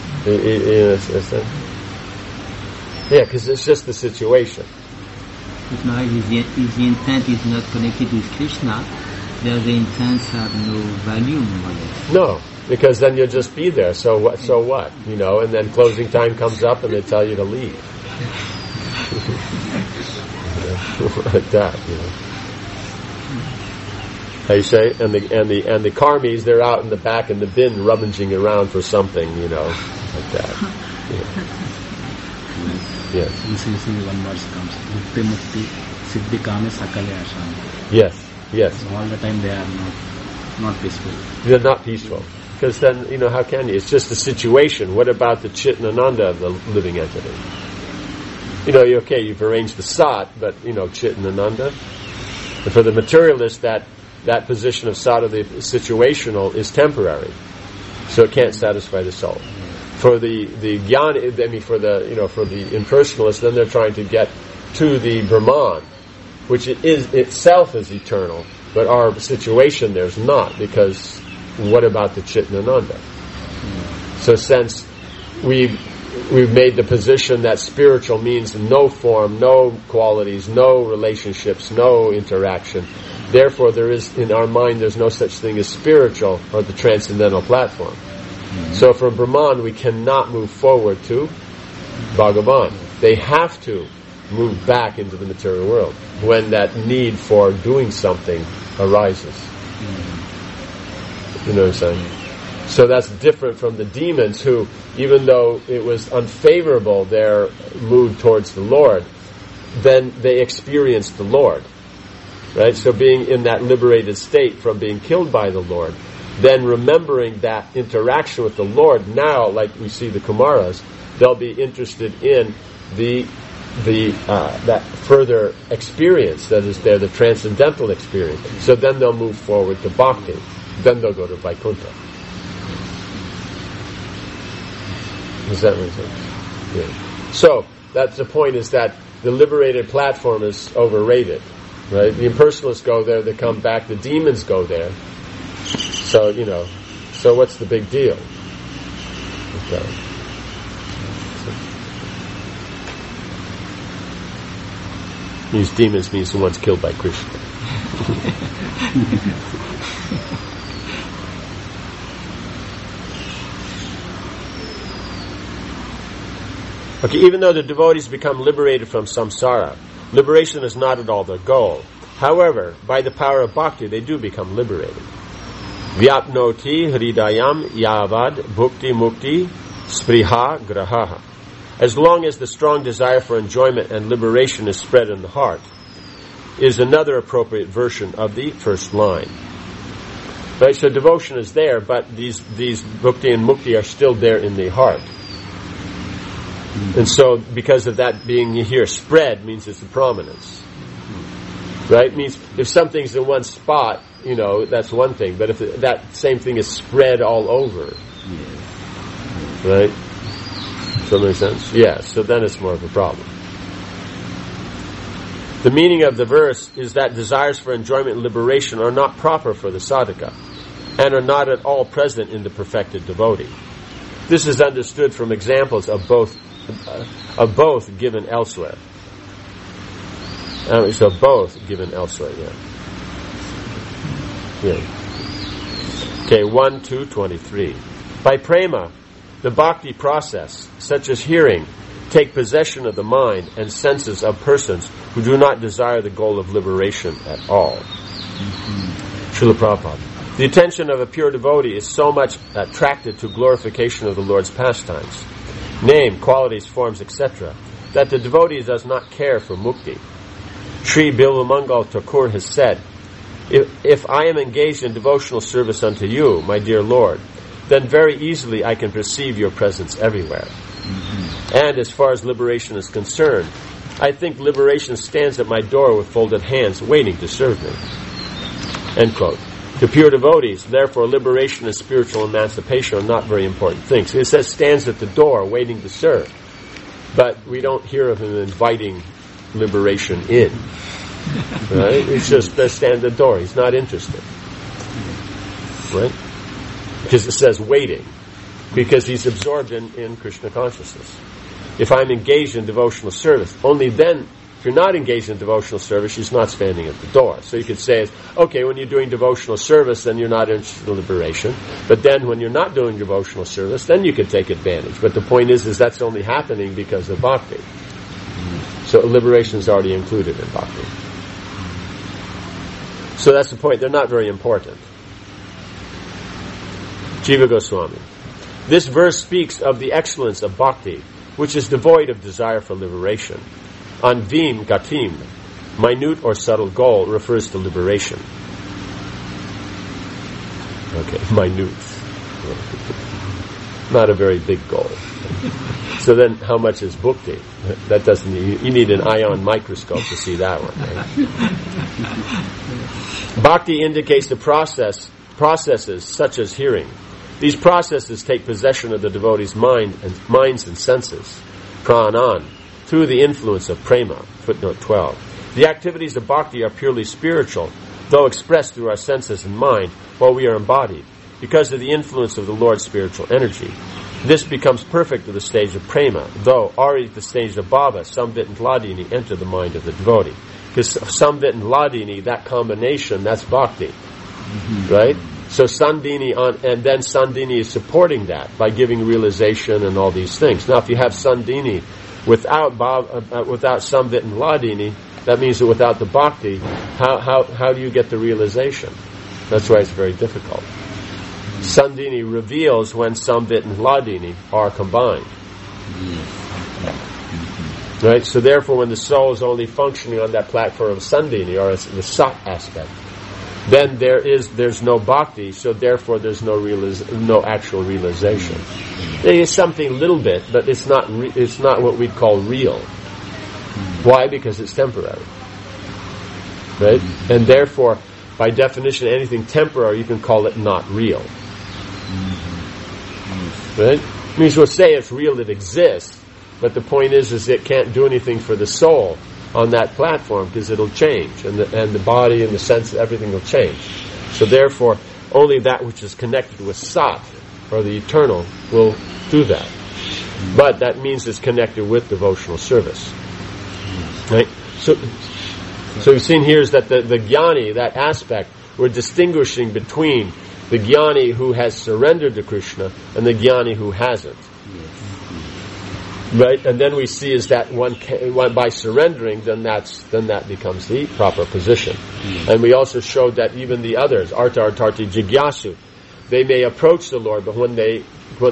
Yeah, because it's just the situation. But Maharaj, if the intent is not connected with Krishna, then the intents have no value, more or less. No, because then you'll just be there. So what? So what? You know, and then closing time comes up, and they tell you to leave. Like that, you know. How you say? And the karmis, they're out in the back in the bin rummaging around for something, you know, like that. Yes. One verse comes. Mukti mukti siddhi kame sakale asham. Yes. Yes. So all the time they are not peaceful. They're not peaceful. Because then, you know, how can you? It's just a situation. What about the Chit and Ananda of the living entity? You know, you've arranged the Sat, but, you know, Chit and Ananda. And for the materialist, that position of Sat of the situational is temporary. So it can't satisfy the soul. For the Jnana, I mean, for the impersonalist, then they're trying to get to the Brahman, which itself is eternal, but our situation there's not, because what about the Chit and Ananda? So since we've made the position that spiritual means no form, no qualities, no relationships, no interaction, therefore there is, in our mind, there's no such thing as spiritual or the transcendental platform. So from Brahman we cannot move forward to Bhagavan. They have to move back into the material world when that need for doing something arises. You know what I'm saying? So that's different from the demons who, even though it was unfavorable, their mood towards the Lord, then they experienced the Lord. Right? So being in that liberated state from being killed by the Lord, then remembering that interaction with the Lord, now, like we see the Kumaras, they'll be interested in that further experience that is there, the transcendental experience. So then they'll move forward to Bhakti. Then they'll go to Vaikuntha. Does that make sense? Yeah. So that's the point, is that the liberated platform is overrated. Right? The impersonalists go there, they come back, the demons go there. So, you know, so what's the big deal? Okay. These demons means the ones killed by Krishna. Okay, even though the devotees become liberated from samsara, liberation is not at all their goal. However, by the power of bhakti, they do become liberated. Vyapnoti hridayam yavad bhukti mukti spriha grahaha. As long as the strong desire for enjoyment and liberation is spread in the heart, is another appropriate version of the first line. Right, so devotion is there, but these bhukti and mukti are still there in the heart. And so, because of that being here, spread means it's a prominence. Right? Means if something's in one spot, you know, that's one thing. But if that same thing is spread all over, right? Does that make sense? Yeah. So then it's more of a problem. The meaning of the verse is that desires for enjoyment and liberation are not proper for the sadhaka, and are not at all present in the perfected devotee. This is understood from examples of both given elsewhere. So both given elsewhere, yeah. Okay, 1:2:23. By prema, the bhakti process, such as hearing, take possession of the mind and senses of persons who do not desire the goal of liberation at all. Srila Prabhupada. The attention of a pure devotee is so much attracted to glorification of the Lord's pastimes, name, qualities, forms, etc., that the devotee does not care for mukti. Sri Bilvamangal Thakur has said, if I am engaged in devotional service unto you, my dear Lord, then very easily I can perceive your presence everywhere. And as far as liberation is concerned, I think liberation stands at my door with folded hands, waiting to serve me. End quote. To pure devotees, therefore, liberation and spiritual emancipation are not very important things. It says stands at the door, waiting to serve. But we don't hear of him inviting liberation in. Right? It's just stand at the door. He's not interested. Right? Because it says waiting. Because he's absorbed in Krishna consciousness. If I'm engaged in devotional service, only then If you're not engaged in devotional service, she's not standing at the door. So you could say, okay, when you're doing devotional service, then you're not interested in liberation. But then when you're not doing devotional service, then you could take advantage. But the point is that's only happening because of bhakti. So liberation is already included in bhakti. So that's the point. They're not very important. Jiva Goswami. This verse speaks of the excellence of bhakti, which is devoid of desire for liberation. Anvim gatim, minute or subtle goal, refers to liberation. Okay, minute. Not a very big goal. So then how much is bhakti? That doesn't, you need an ion microscope to see that one, right? Bhakti indicates the processes such as hearing. These processes take possession of the devotee's minds and senses, pranan, through the influence of prema. Footnote 12. The activities of bhakti are purely spiritual, though expressed through our senses and mind, while we are embodied, because of the influence of the Lord's spiritual energy. This becomes perfect at the stage of prema, though already at the stage of bhava, samvit and hladini enter the mind of the devotee. Because samvit and hladini, that combination, that's bhakti. Right? So Sandini and then Sandini is supporting that by giving realization and all these things. Now, if you have Sandini without Samvit and Hladini, that means that without the bhakti, how do you get the realization? That's why it's very difficult. Sandini reveals when Samvit and Hladini are combined. Right? So therefore, when the soul is only functioning on that platform of Sandini, or the Sat aspect, then there's no bhakti, so therefore there's no actual realization. There is something a little bit, but it's not what we'd call real. Why? Because it's temporary. Right? And therefore, by definition, anything temporary, you can call it not real. Right? It means we'll say it's real, it exists, but the point is it can't do anything for the soul on that platform, because it'll change, and the body and the sense, everything will change. So therefore, only that which is connected with Sat, or the eternal, will do that. But that means it's connected with devotional service. Right? So we've seen here is that the jnani, that aspect, we're distinguishing between the jnani who has surrendered to Krishna and the jnani who hasn't. Right, and then we see is that one by surrendering, then that becomes the proper position. And we also showed that even the others, Arta Artarti Jigyasu, they may approach the Lord, but when they're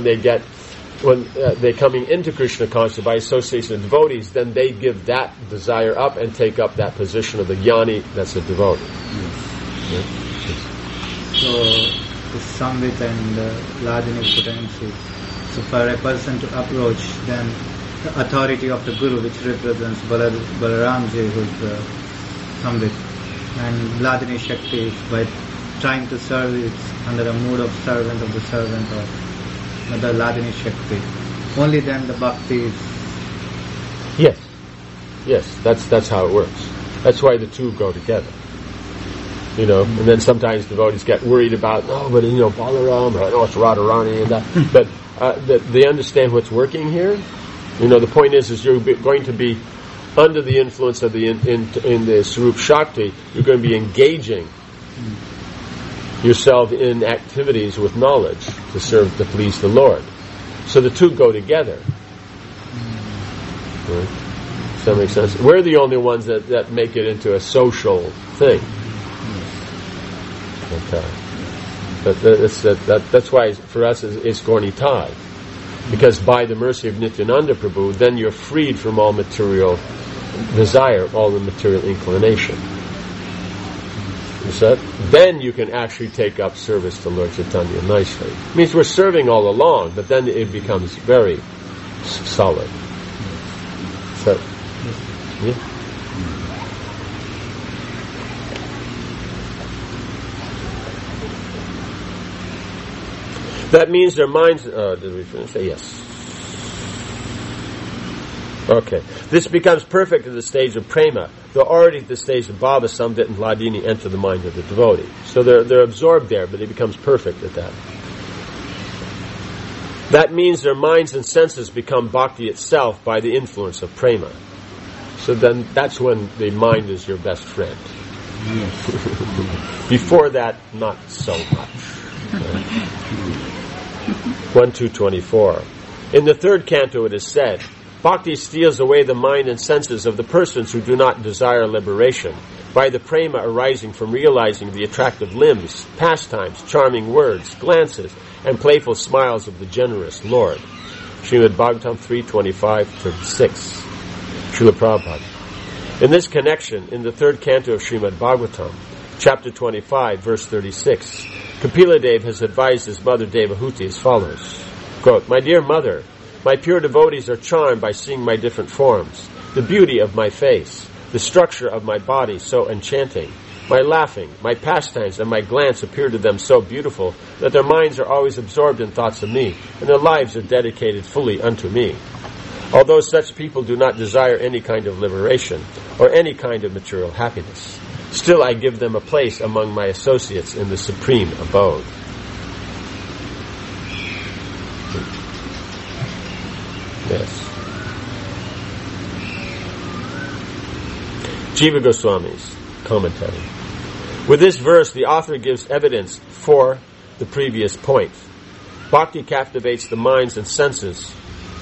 coming into Krishna consciousness by association of devotees, then they give that desire up and take up that position of the jnani, that's a devotee. Yes. So the Samvit and Hladini potency. So for a person to approach, then the authority of the Guru, which represents Balaramji, who is the Samvit, and Hladini Shakti, by trying to serve, it's under a mood of servant of the servant of the Hladini Shakti. Only then the bhakti is... Yes, that's how it works. That's why the two go together. And then sometimes devotees get worried about, Balaram, it's Radharani and that. But they understand what's working here. The point is you're going to be under the influence of in the Swarup Shakti. You're going to be engaging yourself in activities with knowledge to please the Lord. So the two go together. Right? Does that make sense? We're the only ones that make it into a social thing. Okay. But that's why for us it's Gornitai. Because by the mercy of Nityananda Prabhu, then you're freed from all material desire, all the material inclination. So then you can actually take up service to Lord Chaitanya nicely. It means we're serving all along, but then it becomes very solid. So, yeah. That means their minds... did we finish? Yes. Okay. This becomes perfect at the stage of prema, though already at the stage of bhava, samvit, and hladini enter the mind of the devotee. So they're absorbed there, but it becomes perfect at that. That means their minds and senses become bhakti itself by the influence of prema. So then that's when the mind is your best friend. Yes. Before that, not so much. 1-2-24. In the third canto it is said, Bhakti steals away the mind and senses of the persons who do not desire liberation, by the prema arising from realizing the attractive limbs, pastimes, charming words, glances, and playful smiles of the generous Lord. Srimad Bhagavatam 3:25-36. Srila Prabhupada. In this connection, in the third canto of Srimad Bhagavatam, chapter 25, verse 36, Kapila Dev has advised his mother Devahuti as follows, quote, My dear mother, my pure devotees are charmed by seeing my different forms, the beauty of my face, the structure of my body so enchanting. My laughing, my pastimes, and my glance appear to them so beautiful that their minds are always absorbed in thoughts of me, and their lives are dedicated fully unto me. Although such people do not desire any kind of liberation or any kind of material happiness, still I give them a place among my associates in the supreme abode. Yes. Jiva Goswami's commentary. With this verse, the author gives evidence for the previous point. Bhakti captivates the minds and senses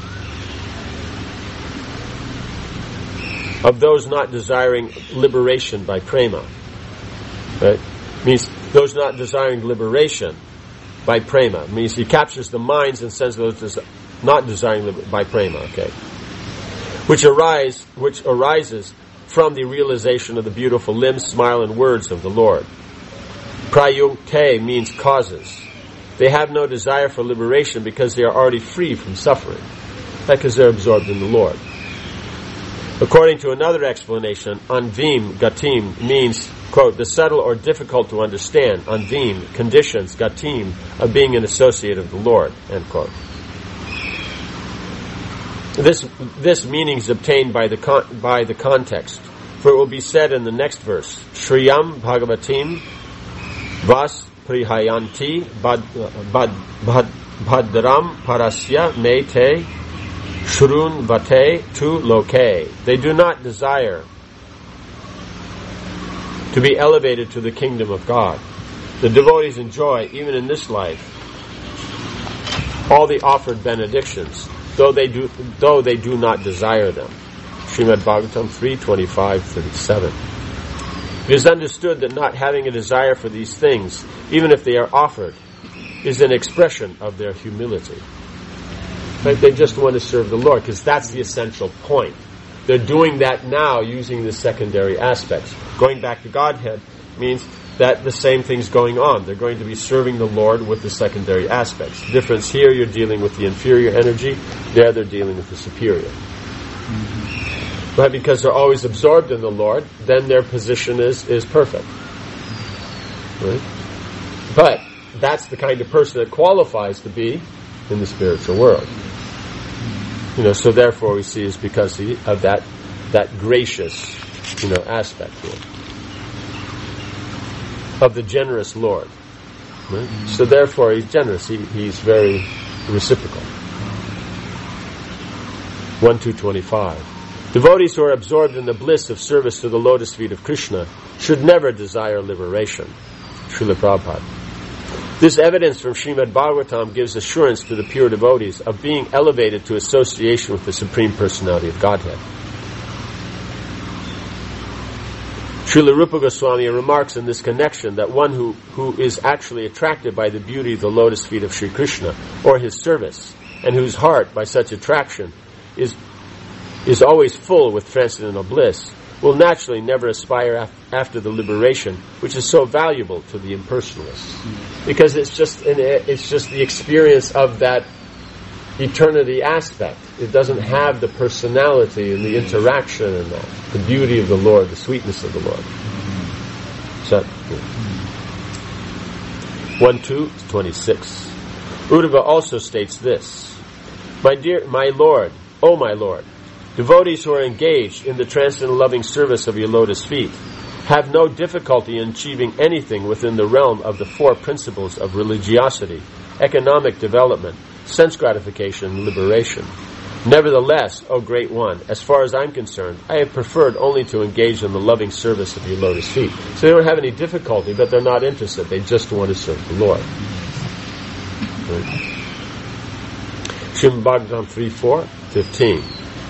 of those not desiring liberation by prema. Right? Means those not desiring liberation by prema. Means he captures the minds and senses of those not desiring by prema. Okay, which arises from the realization of the beautiful limbs, smile, and words of the Lord. Prayukte means causes. They have no desire for liberation because they are already free from suffering, because they're absorbed in the Lord. According to another explanation, anvim, gatim, means, quote, the subtle or difficult to understand, anvim, conditions, gatim, of being an associate of the Lord, end quote. This meaning is obtained by the context, for it will be said in the next verse, Shriyam Bhagavatim Vas Prihayanti Bhadram Parasya Me Te Shrun Vate Tu Loke. They do not desire to be elevated to the kingdom of God. The devotees enjoy, even in this life, all the offered benedictions, though they do not desire them. Srimad Bhagavatam 3:25-37. It is understood that not having a desire for these things, even if they are offered, is an expression of their humility. Right? They just want to serve the Lord, because that's the essential point. They're doing that now using the secondary aspects. Going back to Godhead means that the same thing's going on. They're going to be serving the Lord with the secondary aspects. The difference here, you're dealing with the inferior energy. There, they're dealing with the superior. But because they're always absorbed in the Lord, then their position is perfect. Right? But that's the kind of person that qualifies to be in the spiritual world. So therefore we see it's because of that gracious, aspect here of the generous Lord. Right? So therefore he's generous. He's very reciprocal. 1-2-25. Devotees who are absorbed in the bliss of service to the lotus feet of Krishna should never desire liberation. Srila Prabhupada. This evidence from Srimad Bhagavatam gives assurance to the pure devotees of being elevated to association with the Supreme Personality of Godhead. Srila Rupa Goswami remarks in this connection that one who is actually attracted by the beauty of the lotus feet of Sri Krishna or his service, and whose heart, by such attraction, is always full with transcendental bliss, will naturally never aspire after the liberation, which is so valuable to the impersonalists, because it's just the experience of that eternity aspect. It doesn't have the personality and the interaction and the beauty of the Lord, the sweetness of the Lord. So, 1-2-26. Uddhava also states this: my Lord, O my Lord, devotees who are engaged in the transcendental loving service of your lotus feet have no difficulty in achieving anything within the realm of the four principles of religiosity, economic development, sense gratification, and liberation. Nevertheless, O Great One, as far as I'm concerned, I have preferred only to engage in the loving service of your lotus feet. So they don't have any difficulty, but they're not interested. They just want to serve the Lord. Srimad Bhagavatam 3:4-15.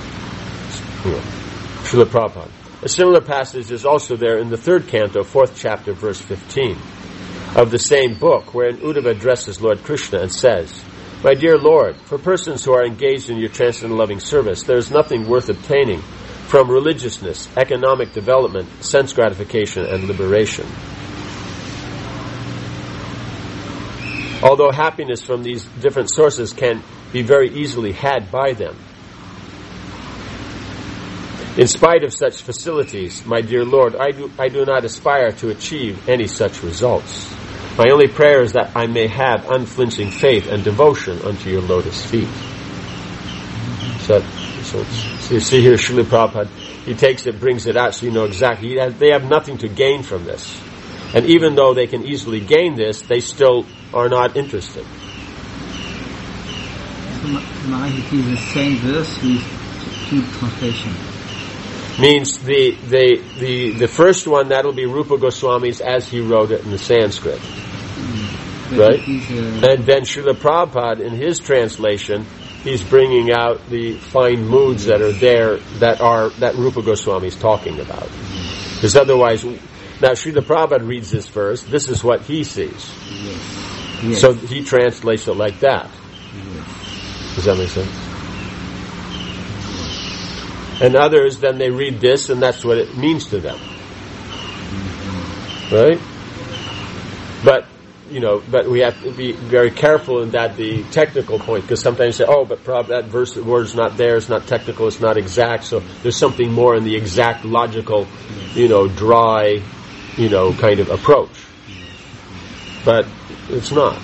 Srila Prabhupada. A similar passage is also there in the 3rd canto, 4th chapter, verse 15, of the same book, wherein Uddhava addresses Lord Krishna and says, My dear Lord, for persons who are engaged in your transcendental loving service, there is nothing worth obtaining from religiousness, economic development, sense gratification, and liberation. Although happiness from these different sources can be very easily had by them. In spite of such facilities, my dear Lord, I do not aspire to achieve any such results. My only prayer is that I may have unflinching faith and devotion unto your lotus feet. So you see here, Srila Prabhupada, he takes it, brings it out, so you know exactly. They have nothing to gain from this. And even though they can easily gain this, they still are not interested. Maharaj, it is the same verse with two translations. Means the first one, that'll be Rupa Goswami's as he wrote it in the Sanskrit. Right? And then Srila Prabhupada, in his translation, he's bringing out the fine moods that are there, that Rupa Goswami is talking about. Because otherwise, now Srila Prabhupada reads this verse, this is what he sees. Yes. So he translates it like that. Does that make sense? And others, then they read this, and that's what it means to them. Right? But we have to be very careful in that the technical point, because sometimes you say, but that verse, the word's not there, it's not technical, it's not exact, so there's something more in the exact, logical, dry, kind of approach. But it's not.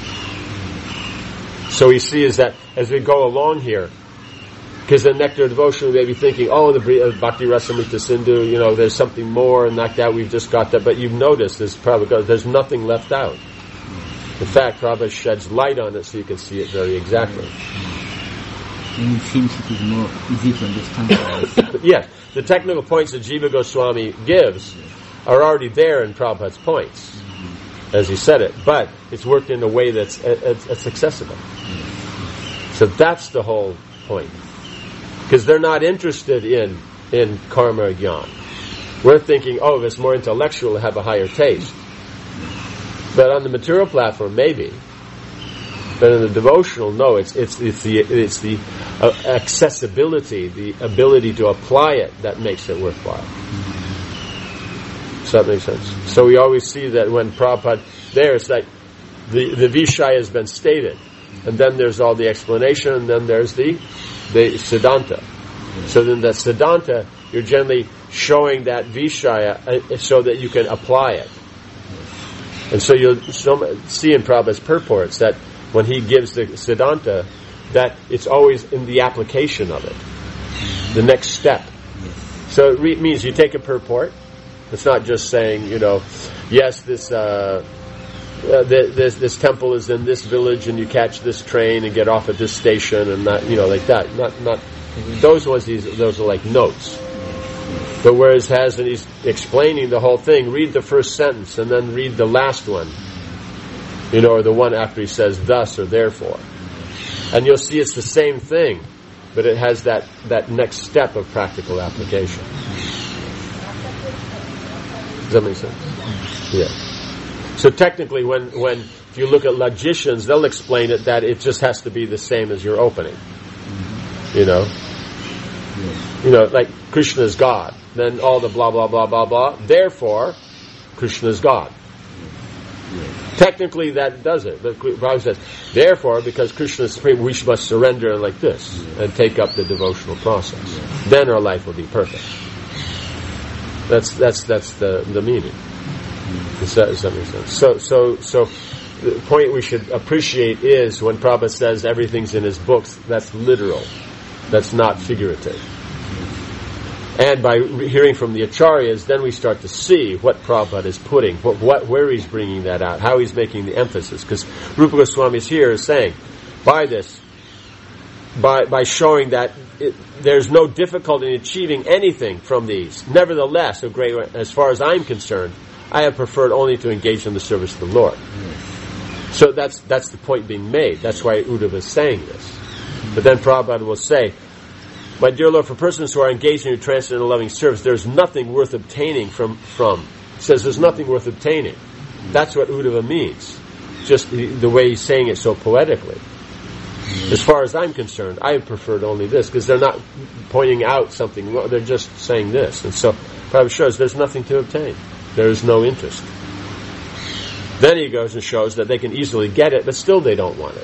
So we see is that as we go along here, because the Nectar of Devotion, we may be thinking, the Bhakti Rasamrita Sindhu, there's something more, and like that, we've just got that. But you've noticed, there's nothing left out. In fact, Prabhupada sheds light on it so you can see it very exactly. And it seems it is more easy to understand. Yes, the technical points that Jiva Goswami gives are already there in Prabhupada's points, as he said it. But it's worked in a way that's accessible. So that's the whole point. Because they're not interested in karma jnana. We're thinking, if it's more intellectual, it'll have a higher taste. But on the material platform, maybe. But in the devotional, no. It's the accessibility, the ability to apply it that makes it worthwhile. Does that make sense? So we always see that when Prabhupada there, it's like the Vishaya has been stated, and then there's all the explanation, and then there's the Siddhanta. So then that Siddhanta, you're generally showing that Vishaya so that you can apply it. And so you'll see in Prabhupada's purports that when he gives the Siddhanta, that it's always in the application of it. The next step. So it means you take a purport. It's not just saying, yes, this temple is in this village, and you catch this train and get off at this station, and not, like that. Not those ones. Those are like notes. But whereas and he's explaining the whole thing, read the first sentence and then read the last one. Or the one after he says thus or therefore, and you'll see it's the same thing, but it has that next step of practical application. Does that make sense? Yeah. So technically, when if you look at logicians, they'll explain it that it just has to be the same as your opening. Like Krishna is God. Then all the blah blah blah blah blah. Therefore, Krishna is God. Technically, that does it. But Prabhupada says, therefore, because Krishna is supreme, we must surrender like this and take up the devotional process. Then our life will be perfect. That's the meaning. Does that make sense? So the point we should appreciate is when Prabhupada says everything's in his books, that's literal. That's not figurative. And by hearing from the acharyas, then we start to see what Prabhupada is putting, where he's bringing that out, how he's making the emphasis. Because Rupa Goswami is here saying, by this, by showing that there's no difficulty in achieving anything from these. Nevertheless, as far as I'm concerned, I have preferred only to engage in the service of the Lord. So that's the point being made. That's why Uddhava is saying this. But then Prabhupada will say, my dear Lord, for persons who are engaged in your transcendental loving service, there's nothing worth obtaining from. He says there's nothing worth obtaining. That's what Uddhava means. Just the way he's saying it so poetically. As far as I'm concerned, I have preferred only this, because they're not pointing out something wrong, they're just saying this. And so Prabhupada shows there's nothing to obtain. There is no interest. Then he goes and shows that they can easily get it, but still they don't want it.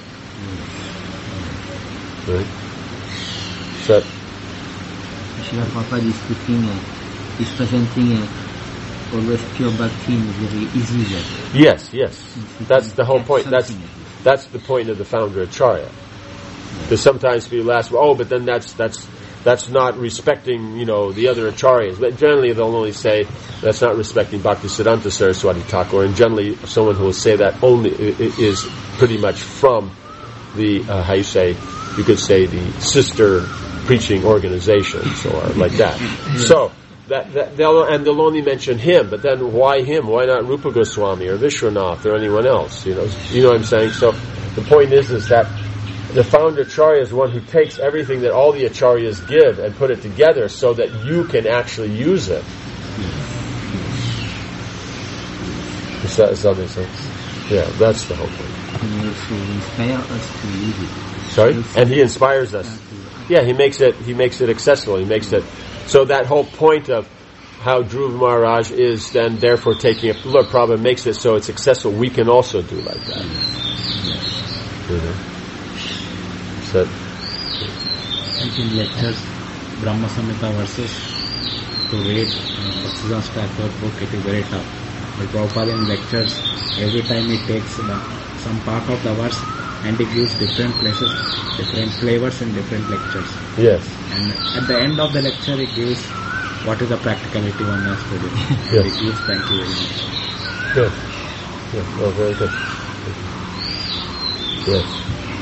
Right? So Srila Prabhupada is presenting always pure bhakti in a very easy way. Yes. That's the whole point. That's the point of the founder Acharya. Because sometimes people ask, but then that's not respecting, the other acharyas. But generally they'll only say that's not respecting Bhaktisiddhanta Saraswati Thakur, and generally someone who will say that only is pretty much from the, you could say the sister preaching organizations or like that. So, they'll only mention him, but then why him? Why not Rupa Goswami or Vishwanath or anyone else? You know what I'm saying? So the point is that the founder Acharya is one who takes everything that all the Acharyas give and put it together so that you can actually use it. Does that make sense? Yeah, that's the whole point. And he also inspires us to use it. Sorry? And he inspires us. Yeah, he makes it accessible. He makes it so that whole point of how Dhruva Maharaj is then therefore taking it, Lord Prabhupada makes it so it's accessible. We can also do like that. So, like in lectures, Brahma Samhita verses to read Bhaktisiddhanta Thakur book, it is very tough. But Prabhupada in lectures, every time he takes some part of the verse and he gives different places, different flavors in different lectures. Yes. And at the end of the lecture he gives what is the practicality one has to do. Yes. He gives, thank you very much. Good. Yeah. Oh, very good. Yes.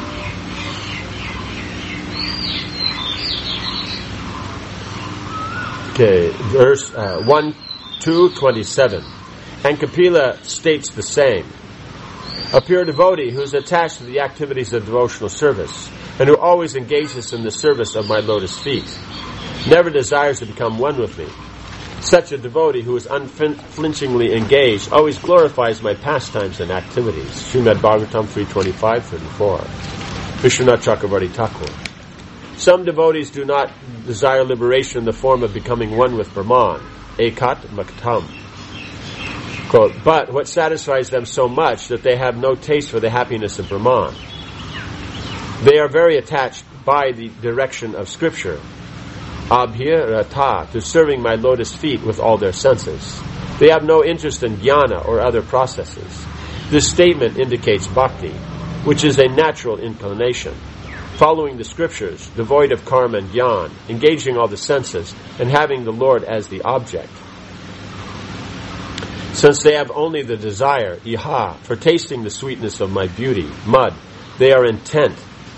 Okay, verse 1:27. And Kapila states the same. A pure devotee who is attached to the activities of devotional service and who always engages in the service of my lotus feet never desires to become one with me. Such a devotee who is unflinchingly engaged always glorifies my pastimes and activities. Srimad Bhagavatam 3:25-34. Vishwanath Chakravarti Thakur. Some devotees do not desire liberation in the form of becoming one with Brahman. Ekat Maktam. Quote, but what satisfies them so much that they have no taste for the happiness of Brahman. They are very attached by the direction of Scripture, abhirata, to serving my lotus feet with all their senses. They have no interest in jnana or other processes. This statement indicates bhakti, which is a natural inclination, following the Scriptures, devoid of karma and jnana, engaging all the senses, and having the Lord as the object. Since they have only the desire, iha, for tasting the sweetness of my beauty, mud, they are intent,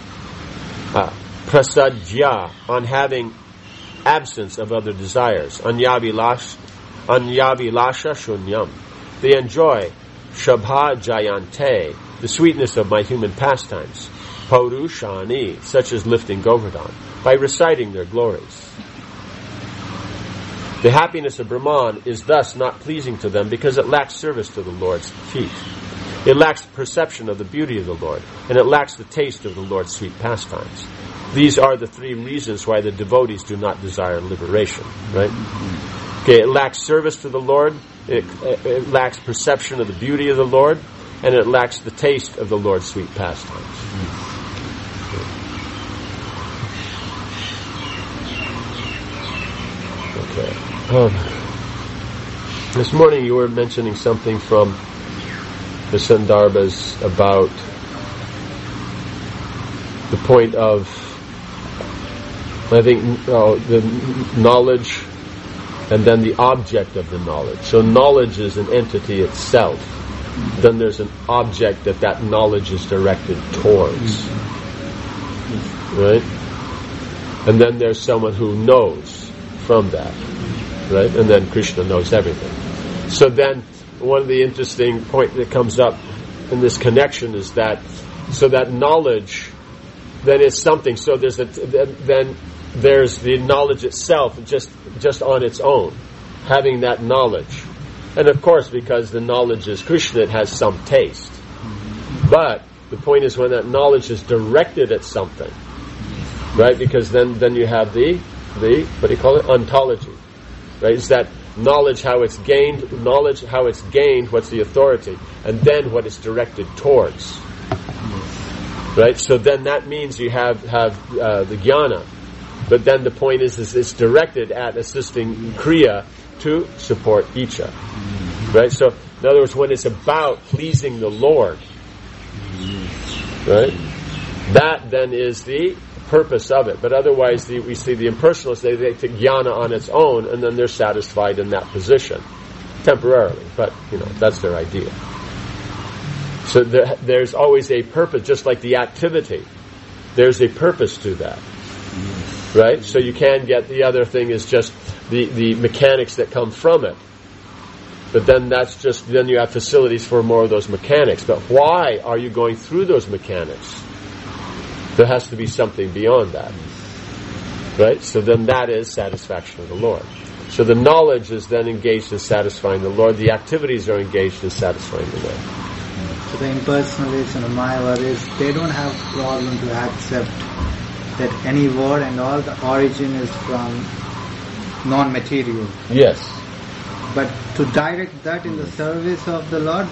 prasadjya, on having absence of other desires, anyavilasha shunyam. They enjoy shabha jayante, the sweetness of my human pastimes, paurushani, such as lifting Govardhan, by reciting their glories. The happiness of Brahman is thus not pleasing to them because it lacks service to the Lord's feet. It lacks perception of the beauty of the Lord, and it lacks the taste of the Lord's sweet pastimes. These are the three reasons why the devotees do not desire liberation, right? Okay, it lacks service to the Lord, it lacks perception of the beauty of the Lord, and it lacks the taste of the Lord's sweet pastimes. Okay. This morning you were mentioning something from the Sandarbhas about the point of, I think, the knowledge and then the object of the knowledge. So knowledge is an entity itself. Then there's an object that knowledge is directed towards. right? And then there's someone who knows from that, right? And then Krishna knows everything. So then, one of the interesting point that comes up in this connection is that, so that knowledge then is something. So then there's the knowledge itself, just on its own, having that knowledge. And of course, because the knowledge is Krishna, it has some taste. But the point is when that knowledge is directed at something, right? Because then you have the what do you call it? Ontology, right? It's that knowledge how it's gained, what's the authority, and then what it's directed towards, right? So then that means you have the jnana, but then the point is it's directed at assisting kriya to support icha, right? So in other words, when it's about pleasing the Lord, right, that then is the purpose of it. But otherwise, we see the impersonalists, they take jnana on its own, and then they're satisfied in that position temporarily. But that's their idea. So there's always a purpose, just like the activity. There's a purpose to that, right? So you can get the other thing is just the mechanics that come from it. But then then you have facilities for more of those mechanics. But why are you going through those mechanics? There has to be something beyond that, right? So then that is satisfaction of the Lord. So the knowledge is then engaged in satisfying the Lord. The activities are engaged in satisfying the Lord. So the impersonalists and the Mayavadis, they don't have problem to accept that any word and all the origin is from non-material. Yes. But to direct that in the service of the Lord,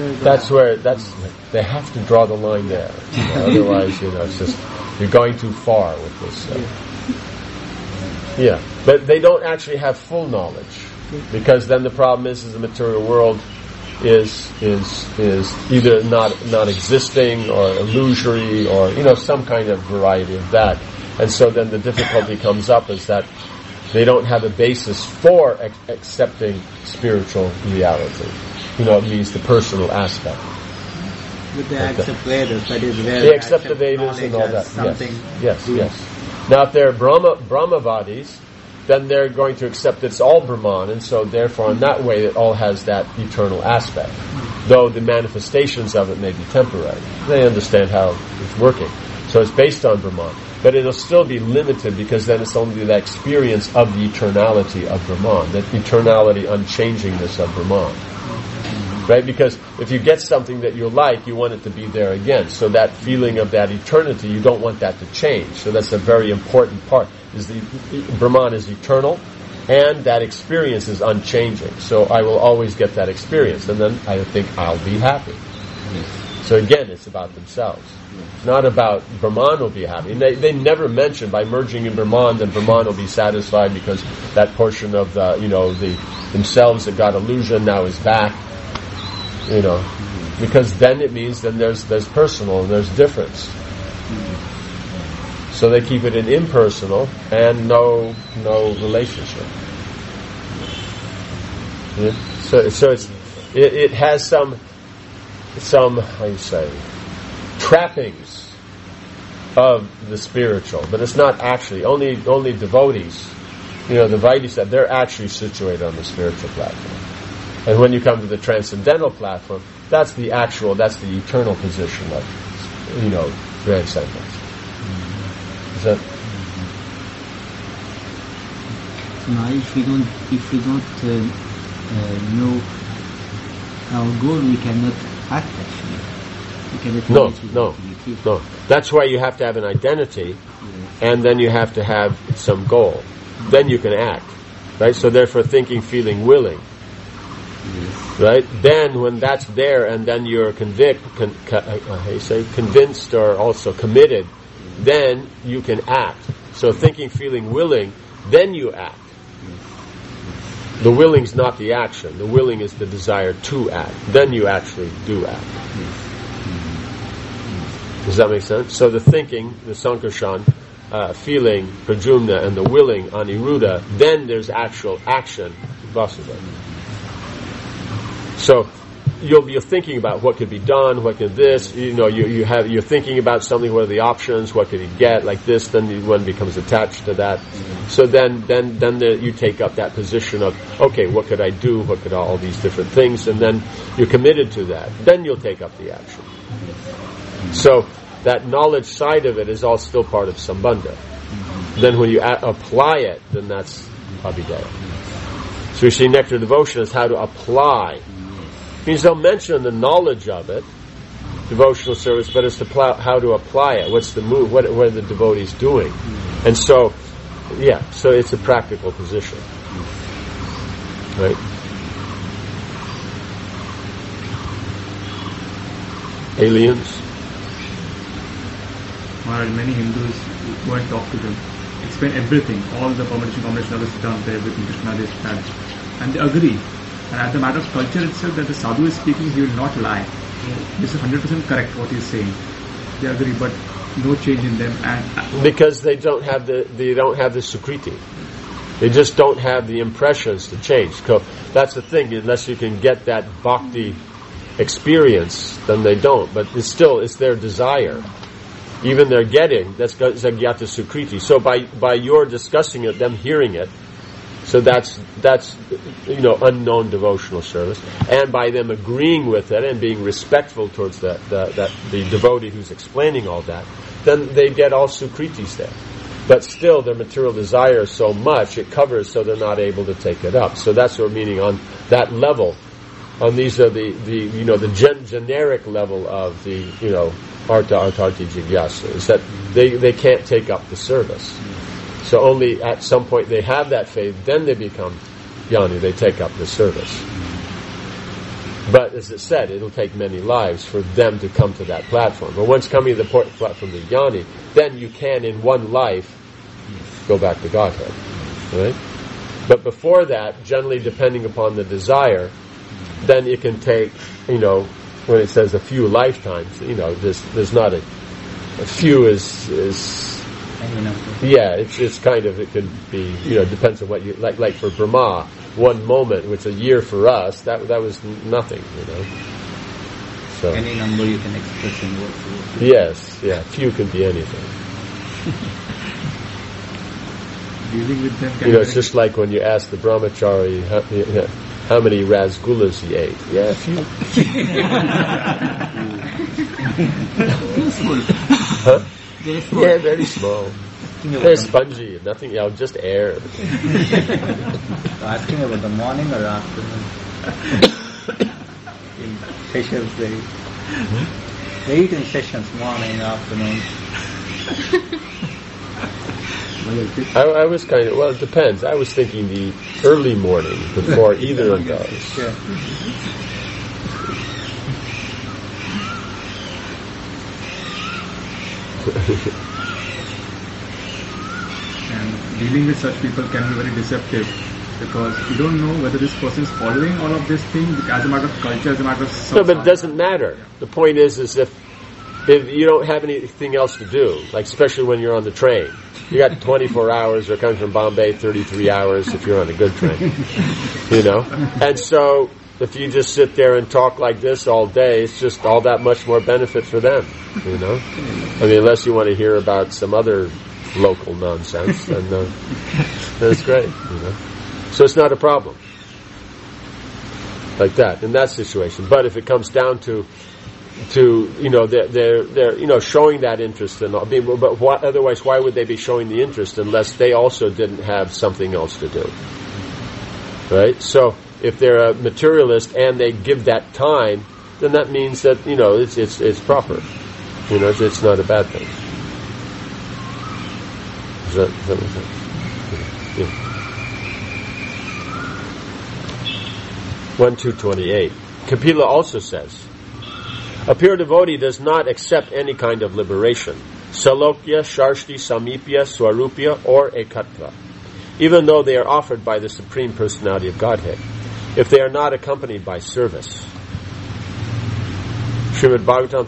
they have to draw the line there. Otherwise, it's just you're going too far with this. Yeah, but they don't actually have full knowledge, because then the problem is the material world is either not existing or illusory or some kind of variety of that, and so then the difficulty comes up is that they don't have a basis for accepting spiritual reality. It means the personal aspect. But they accept Vedas, that is where they accept the Vedas and all that. Yes. Now, if they're Brahmavadis, then they're going to accept that it's all Brahman, and so therefore in that way it all has that eternal aspect. Though the manifestations of it may be temporary. They understand how it's working. So it's based on Brahman. But it'll still be limited, because then it's only the experience of the eternality of Brahman, that eternality, unchangingness of Brahman. Right? Because if you get something that you like, you want it to be there again. So that feeling of that eternity, you don't want that to change. So that's a very important part. Brahman is eternal, and that experience is unchanging. So I will always get that experience, and then I think I'll be happy. So again, it's about themselves. It's not about Brahman will be happy. And they never mention by merging in Brahman, then Brahman will be satisfied because that portion of the themselves that got illusion now is back. Because then it means then there's personal and there's difference. So they keep it an impersonal and no relationship. Yeah? So it has some how you say, trappings of the spiritual, but it's not actually only devotees. The Vaidis that they're actually situated on the spiritual platform, and when you come to the transcendental platform, that's the eternal position of transcendence. Is that? So now, if we don't know our goal, we cannot act actually. We cannot No. That's why you have to have an identity, and then you have to have some goal. Then you can act, right? So therefore, thinking, feeling, willing, right? Then when that's there, and then you're convinced or also committed, then you can act. So thinking, feeling, willing, then you act. The willing's not the action. The willing is the desire to act. Then you actually do act. Does that make sense? So the thinking, the Sankarshan, feeling, Prajumna, and the willing, Aniruddha, then there's actual action, Vasudha. So you'll be thinking about what could be done, what could this, you're thinking about something, what are the options, what could you get, like this, then one becomes attached to that. So then you take up that position of, okay, what could I do, what could all these different things, and then you're committed to that. Then you'll take up the action. So that knowledge side of it is all still part of Sambandha. Then when you apply it, then that's Abhidheya. So we see Nectar Devotion is how to apply. It means they'll mention the knowledge of it, devotional service, but it's how to apply it. What's the move? What are the devotees doing? And so, so it's a practical position. Right? Aliens? Maharaj, many Hindus go and talk to them, explain everything, all the combination of the Siddhanta, everything, Krishna, they stand, and they agree. And as a matter of culture itself, that the sadhu is speaking, he will not lie. This is 100% correct what he is saying. They agree, but no change in them, and because they don't have the sukriti. They just don't have the impressions to change. So that's the thing. Unless you can get that bhakti experience, then they don't. But it's their desire. Even they're getting, that's Zagyata Sukriti. So by your discussing it, them hearing it, so that's unknown devotional service, and by them agreeing with it and being respectful towards the devotee who's explaining all that, then they get all Sukritis there. But still, their material desire is so much, it covers, so they're not able to take it up. So that's what we're meaning on that level. On these are the generic level of the Artha-Artharti Jigyasa, is that they can't take up the service. So only at some point they have that faith, then they become jnani, they take up the service. But as it said, it'll take many lives for them to come to that platform. But once coming to the platform of the jnani, then you can in one life go back to Godhead. Right? But before that, generally depending upon the desire, then it can take, when it says a few lifetimes, there's not a few is it's kind of, it can be, depends on what you, like for Brahma, 1 moment, which a year for us, that was nothing, So any number you can express in words. Yes, few can be anything. Dealing with them it's just like when you ask the brahmachari how many rasgullas he ate. Yeah, a few. Huh? Yeah, very small. They're spongy, nothing else, just air. Asking about the morning or afternoon? In sessions, they eat in sessions, morning, afternoon. I was it depends. I was thinking the early morning before either of those. Yeah. And dealing with such people can be very deceptive, because you don't know whether this person is following all of these things as a matter of culture, as a matter of No, but it doesn't matter. The point is if you don't have anything else to do, like especially when you're on the train, you got 24 hours, or coming from Bombay, 33 hours if you're on a good train, And so if you just sit there and talk like this all day, it's just all that much more benefit for them, I mean, unless you want to hear about some other local nonsense, then that's great, So it's not a problem like that in that situation. But if it comes down to they're showing that interest in all, but otherwise why would they be showing the interest unless they also didn't have something else to do, right? So if they're a materialist and they give that time, then that means that it's proper, it's not a bad thing. Does that make sense? Yeah. 1:228. Kapila also says, a pure devotee does not accept any kind of liberation, salokya, sharshti, samipya, swarupya, or ekatva, even though they are offered by the Supreme Personality of Godhead, if they are not accompanied by service. Srimad Bhagavatam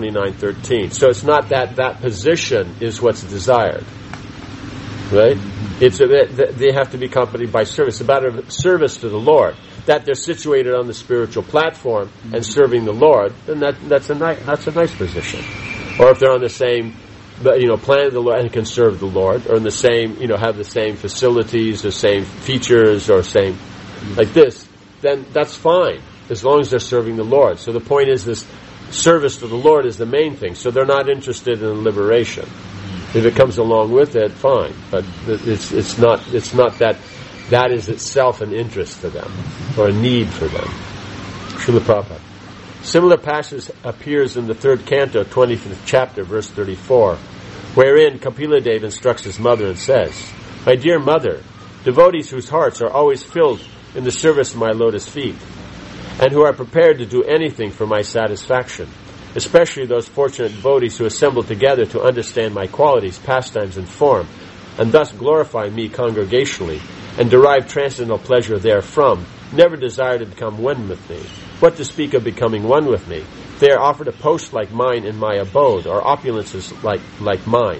3:29-13. So it's not that position is what's desired, right? They have to be accompanied by service. It's about a service to the Lord. That they're situated on the spiritual platform and serving the Lord, then that's a nice position. Or if they're on the same, planet of the Lord and can serve the Lord, or in the same, have the same facilities, the same features, or same like this, then that's fine as long as they're serving the Lord. So the point is, this service to the Lord is the main thing. So they're not interested in liberation. If it comes along with it, fine. But it's not that is itself an interest to them, or a need for them. Srila Prabhupada. Similar passage appears in the 3rd canto, 25th chapter, verse 34, wherein Kapila Dev instructs his mother and says, "My dear mother, devotees whose hearts are always filled in the service of my lotus feet, and who are prepared to do anything for my satisfaction, especially those fortunate devotees who assemble together to understand my qualities, pastimes, and form, and thus glorify me congregationally, and derive transcendental pleasure therefrom, never desire to become one with me. What to speak of becoming one with me? They are offered a post like mine in my abode, or opulences like mine,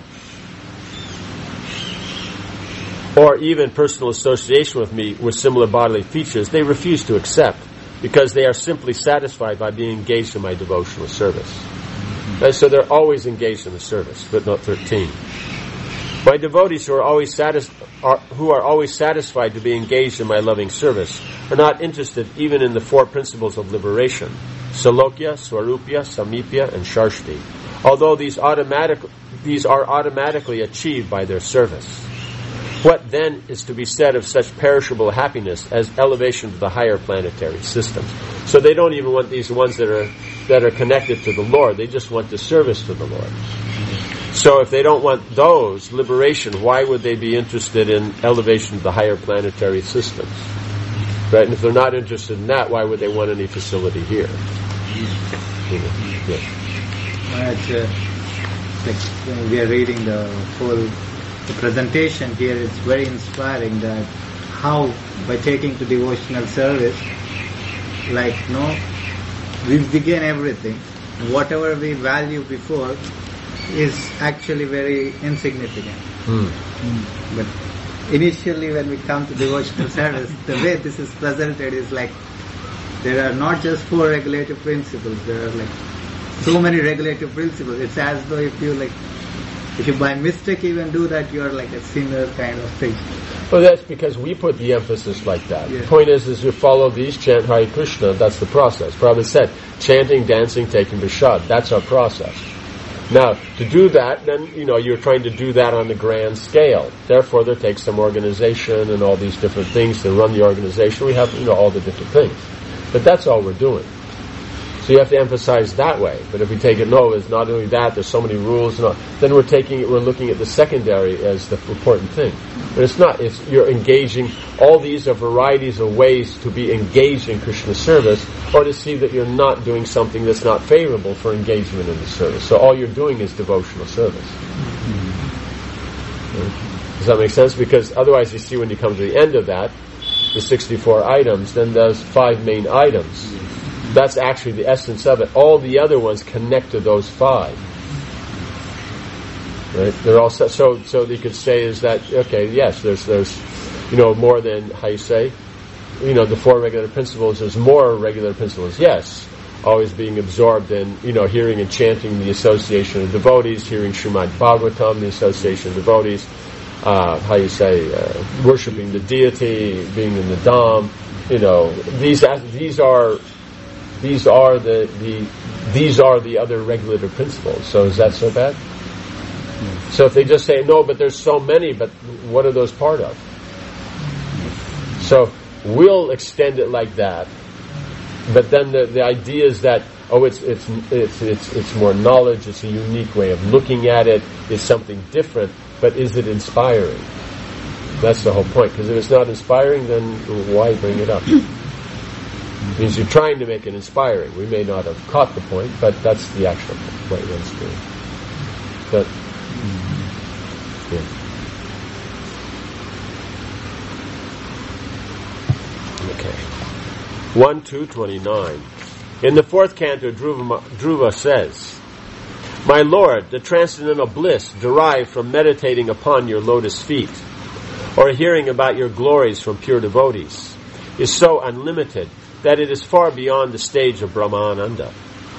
or even personal association with me with similar bodily features. They refuse to accept, because they are simply satisfied by being engaged in my devotional service." And so they're always engaged in the service. Footnote 13. My devotees who are always satisfied to be engaged in my loving service are not interested even in the 4 principles of liberation: Salokya, Swarupya, Samipya, and Sharshti, although these are automatically achieved by their service. What then is to be said of such perishable happiness as elevation to the higher planetary systems? So they don't even want these ones that are connected to the Lord. They just want the service to the Lord. So if they don't want those, liberation, why would they be interested in elevation to the higher planetary systems? Right? And if they're not interested in that, why would they want any facility here? When we are reading the whole presentation here, it's very inspiring that how, by taking to devotional service, we begin everything. Whatever we value before is actually very insignificant. But initially when we come to devotional service, the way this is presented is like there are not just 4 regulative principles, there are so many regulative principles. It's as though if you by mistake even do that, you're like a sinner kind of thing. Well, that's because we put the emphasis like that. Yeah. The point is you follow these, chant Hare Krishna, that's the process. Prabhupada said, chanting, dancing, taking prasad, that's our process. Now, to do that, then, you're trying to do that on the grand scale. Therefore, there takes some organization and all these different things to run the organization. We have, all the different things. But that's all we're doing. So you have to emphasize that way. But if we take it, no, it's not only that, there's so many rules, then we're looking at the secondary as the important thing. But it's not, you're engaging, all these are varieties of ways to be engaged in Krishna service, or to see that you're not doing something that's not favorable for engagement in the service. So all you're doing is devotional service. Does that make sense? Because otherwise you see when you come to the end of that, the 64 items, then there's 5 main items. That's actually the essence of it. All the other ones connect to those 5. Right? They're all so you could say is that yes, there's more than how you say, the 4 regular principles. There's more regular principles. Yes, always being absorbed in hearing and chanting the association of devotees, hearing Srimad Bhagavatam, the association of devotees. Worshipping the deity, being in the Dham. These are the other regulative principles. So is that so bad? So if they just say no, but there's so many, but what are those part of? So we'll extend it like that, but then the idea is that it's more knowledge. It's a unique way of looking at it. It's something different, but is it inspiring? That's the whole point. Because if it's not inspiring, then why bring it up? It means you're trying to make it inspiring. We may not have caught the point, but that's the actual point one's doing. But yeah. Okay. 1:229. In the 4th canto, Dhruva says, "My Lord, the transcendental bliss derived from meditating upon your lotus feet, or hearing about your glories from pure devotees, is so unlimited that it is far beyond the stage of Brahmananda,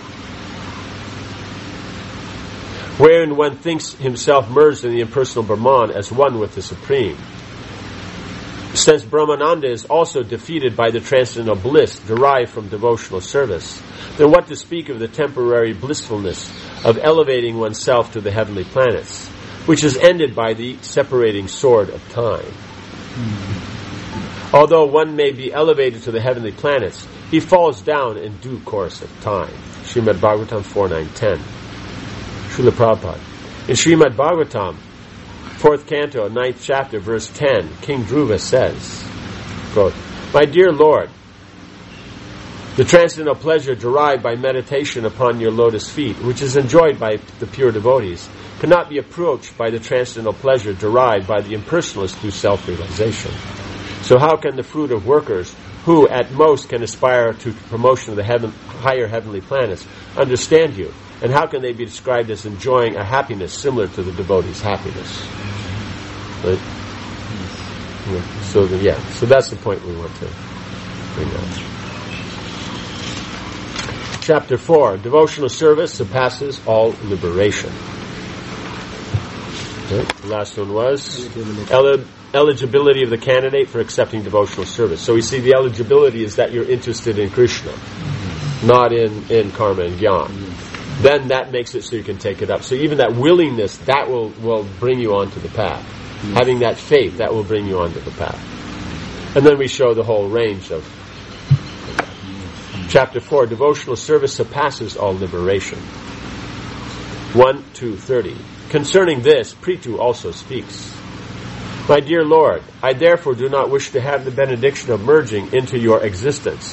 wherein one thinks himself merged in the impersonal Brahman as one with the Supreme. Since Brahmananda is also defeated by the transcendental bliss derived from devotional service, then what to speak of the temporary blissfulness of elevating oneself to the heavenly planets, which is ended by the separating sword of time. Although one may be elevated to the heavenly planets, he falls down in due course of time. Srimad Bhagavatam 4.9.10. Srila Prabhupada. In Srimad Bhagavatam, 4th canto, 9th chapter, verse 10, King Dhruva says, quote, "My dear Lord, the transcendental pleasure derived by meditation upon your lotus feet, which is enjoyed by the pure devotees, cannot be approached by the transcendental pleasure derived by the impersonalist through self-realization. So how can the fruit of workers, who at most can aspire to promotion of the higher heavenly planets, understand you? And how can they be described as enjoying a happiness similar to the devotee's happiness?" Right? Yeah. So that's the point we want to bring out. Chapter 4, devotional service surpasses all liberation. Right? The last one was eligibility of the candidate for accepting devotional service. So we see the eligibility is that you're interested in Krishna, not in karma and jnana. Then that makes it so you can take it up. So even that willingness, that will bring you onto the path. Having that faith, that will bring you onto the path. And then we show the whole range of Chapter 4, devotional service surpasses all liberation. 1-2-30. Concerning this, Prithu also speaks. My dear Lord, I therefore do not wish to have the benediction of merging into your existence.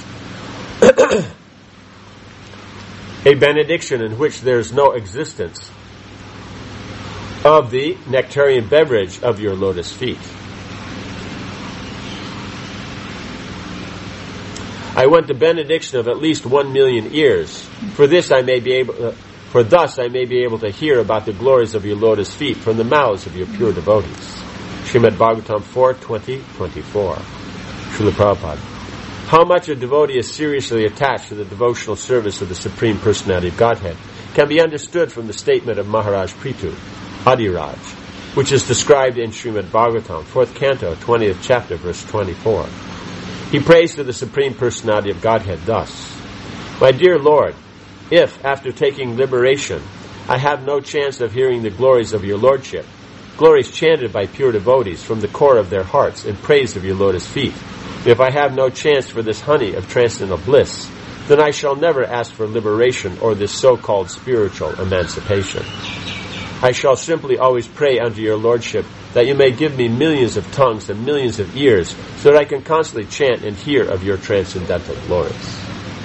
A benediction in which there is no existence of the nectarian beverage of your lotus feet. I want the benediction of at least 1,000,000 years. For thus I may be able to hear about the glories of your lotus feet from the mouths of your pure devotees. Srimad Bhagavatam 4:20-24. Srila Prabhupada. How much a devotee is seriously attached to the devotional service of the Supreme Personality of Godhead can be understood from the statement of Maharaj Prithu, Adiraj, which is described in Srimad Bhagavatam, 4th canto, 20th chapter, verse 24. He prays to the Supreme Personality of Godhead thus, My dear Lord, if, after taking liberation, I have no chance of hearing the glories of your Lordship, glories chanted by pure devotees from the core of their hearts in praise of your lotus feet, if I have no chance for this honey of transcendental bliss, then I shall never ask for liberation or this so-called spiritual emancipation. I shall simply always pray unto your Lordship that you may give me millions of tongues and millions of ears so that I can constantly chant and hear of your transcendental glories.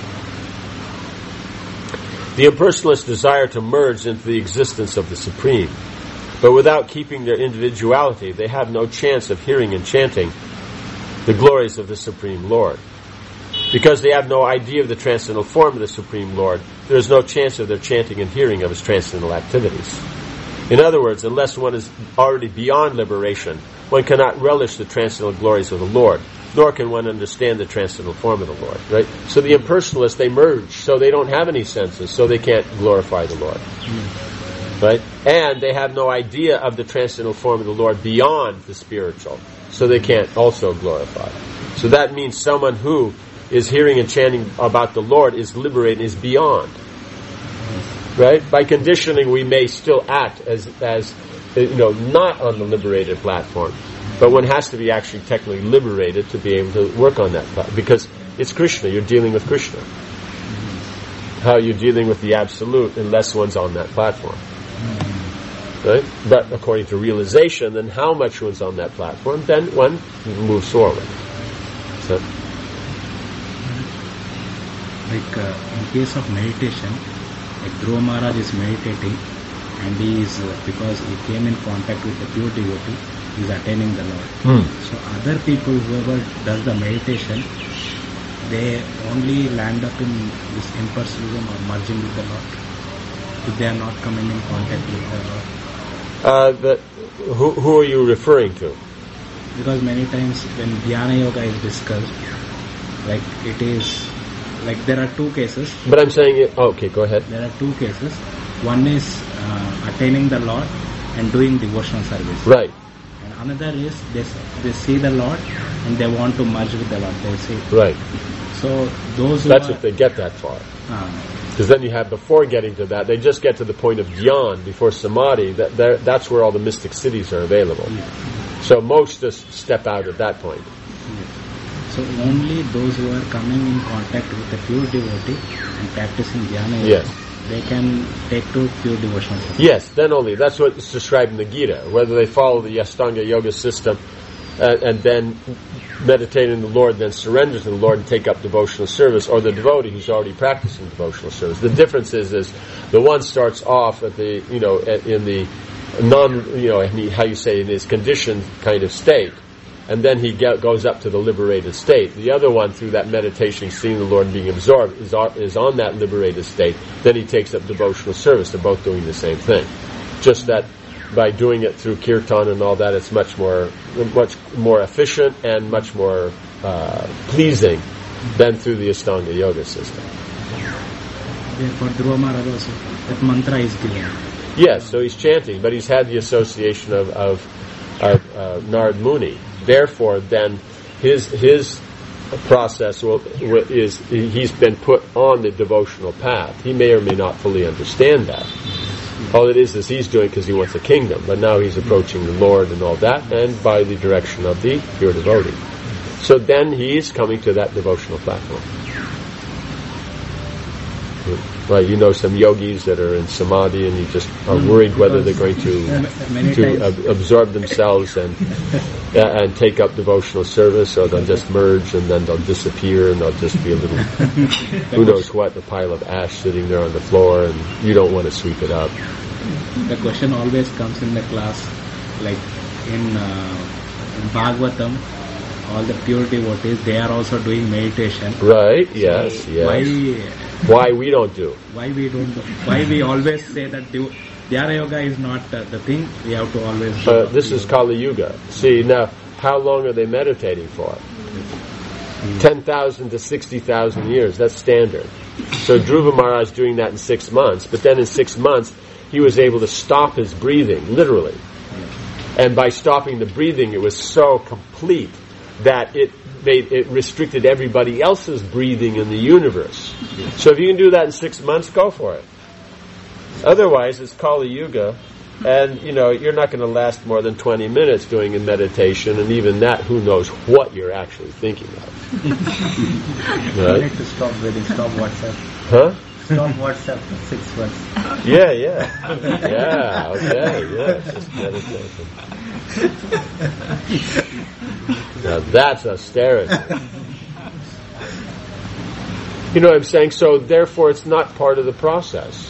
The impersonalists desire to merge into the existence of the Supreme, but without keeping their individuality, they have no chance of hearing and chanting the glories of the Supreme Lord. Because they have no idea of the transcendental form of the Supreme Lord, there is no chance of their chanting and hearing of his transcendental activities. In other words, unless one is already beyond liberation, one cannot relish the transcendental glories of the Lord, nor can one understand the transcendental form of the Lord. Right? So the impersonalists, they merge, so they don't have any senses, so they can't glorify the Lord. Right? And they have no idea of the transcendental form of the Lord beyond the spiritual, so they can't also glorify. So that means someone who is hearing and chanting about the Lord is liberated, is beyond. Right? By conditioning, we may still act as not on the liberated platform, but one has to be actually technically liberated to be able to work on that platform, because it's Krishna. You're dealing with Krishna. How you're dealing with the Absolute unless one's on that platform. Right? But according to realization, then how much one's on that platform, then one moves forward. So, in case of meditation, like Dhruva Maharaj is meditating, and he is, because he came in contact with the pure devotee, he is attaining the Lord. So other people, whoever does the meditation, they only land up in this impersonalism or merging with the Lord, if they are not coming in contact with the Lord. Who are you referring to? because many times when Dhyana Yoga is discussed, like it is, like there are two cases. But I'm saying, okay, go ahead. There are two cases. One is attaining the Lord and doing devotional service. Right. And another is they see the Lord and they want to merge with the Lord. They see. Right. So those who That's are, if they get that far. uh, Because then you have, before getting to that, they just get to the point of dhyan, before samadhi, that's where all the mystic cities are available. So most just step out at that point. so only those who are coming in contact with a pure devotee and practicing Dhyana Yoga, Yes. they can take to pure devotional service. Yes, then only. That's what is described in the Gita. Whether they follow the Ashtanga Yoga system and then meditate in the Lord, then surrender to the Lord and take up devotional service, or the devotee who's already practicing devotional service. The difference is the one starts off at the, in the how you say, in his conditioned kind of state, and then he goes up to the liberated state. The other one, through that meditation, seeing the Lord and being absorbed, is on that liberated state. Then he takes up devotional service. They're both doing the same thing. Just that by doing it through kirtan and all that, it's much more efficient and much more pleasing than through the Ashtanga Yoga system. For Dhruva Maharaj also, that mantra is given. Yes, so he's chanting, but he's had the association of Narad Muni. Therefore, then his process is he's been put on the devotional path. He may or may not fully understand that. All it is he's doing because he wants a kingdom, but now he's approaching the Lord and all that, and by the direction of the pure devotee. So then he's coming to that devotional platform. Right, some yogis that are in samadhi, and you just are worried whether they're going to absorb themselves and take up devotional service, or they'll just merge and then they'll disappear and they'll just be a little, who knows what, a pile of ash sitting there on the floor, and you don't want to sweep it up. The question always comes in the class, like in Bhagavatam, all the pure devotees, they are also doing meditation. Right, So yes. Why we don't do? Why we don't do? Why we always say that Dhyana Yoga is not the thing, we have to always do. This is Kali Yuga. See, now, how long are they meditating for? 10,000 to 60,000 years. That's standard. So Dhruva Maharaj doing that in 6 months, but then in 6 months, he was able to stop his breathing, literally. And by stopping the breathing, it was so complete that it restricted everybody else's breathing in the universe. So if you can do that in 6 months, go for it. Otherwise, it's Kali Yuga, and you're not going to last more than 20 minutes doing a meditation, and even that, who knows what you're actually thinking of. Right? You need to stop WhatsApp. Huh? Stop WhatsApp for 6 months. Yeah, okay, just meditation. Now that's austerity. You know what I'm saying? So therefore it's not part of the process.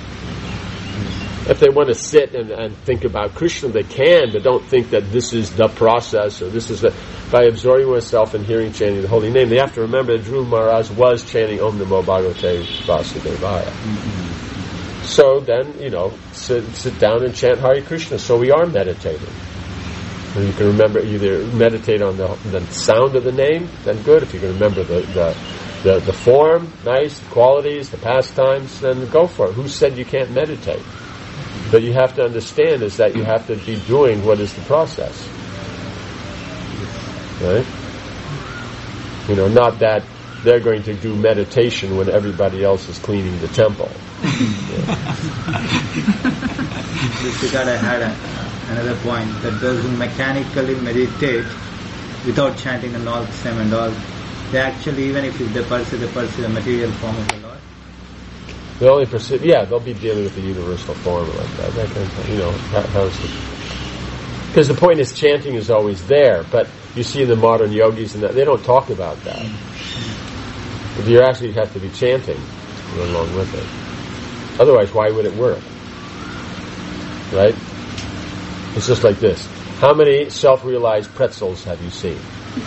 If they want to sit and think about Krishna, they can, but don't think that this is the process, or this is the... By absorbing oneself and hearing, chanting the holy name, they have to remember that Dhruva Maharaj was chanting Om Namo Bhagavate Vasudevaya. So then, sit down and chant Hare Krishna. So we are meditating. And you can remember, either meditate on the sound of the name, then good. If you can remember the form, nice, the qualities, the pastimes, then go for it. Who said you can't meditate? But you have to understand is that you have to be doing what is the process. Right? Not that they're going to do meditation when everybody else is cleaning the temple. This regard, I had another point, that those who mechanically meditate without chanting the Lord's name and all, they actually, even if they pursue the material form of the Lord, they only pursue, they'll be dealing with the universal form like that. That kind of thing. Because the point is, chanting is always there, but you see in the modern yogis and that, they don't talk about that. But you actually have to be chanting along with it. Otherwise, why would it work? Right? It's just like this. How many self-realized pretzels have you seen?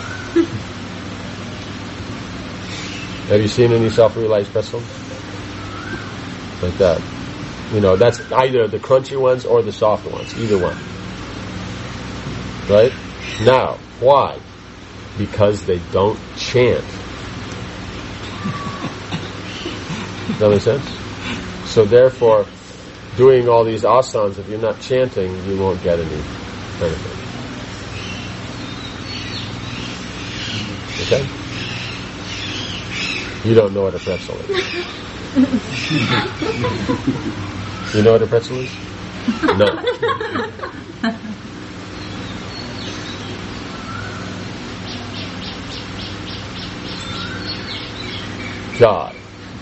Have you seen any self-realized pretzels? Like that. That's either the crunchy ones or the soft ones. Either one. Right? Now, why? Because they don't chant. Does that make sense? So therefore, doing all these asanas, if you're not chanting, you won't get any benefit. Okay? You don't know what a pretzel is. You know what a pretzel is? No. God.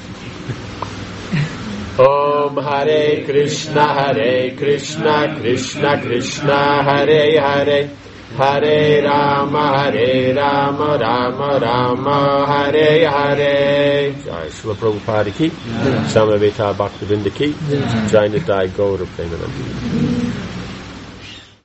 Om Hare Krishna, Krishna Krishna, Hare Hare, Hare Rama, Rama Rama, Hare Hare. Jai Srila Prabhupada ki, Samaveta Bhaktivinda ki, Jai Nitai Gaura Premanandi.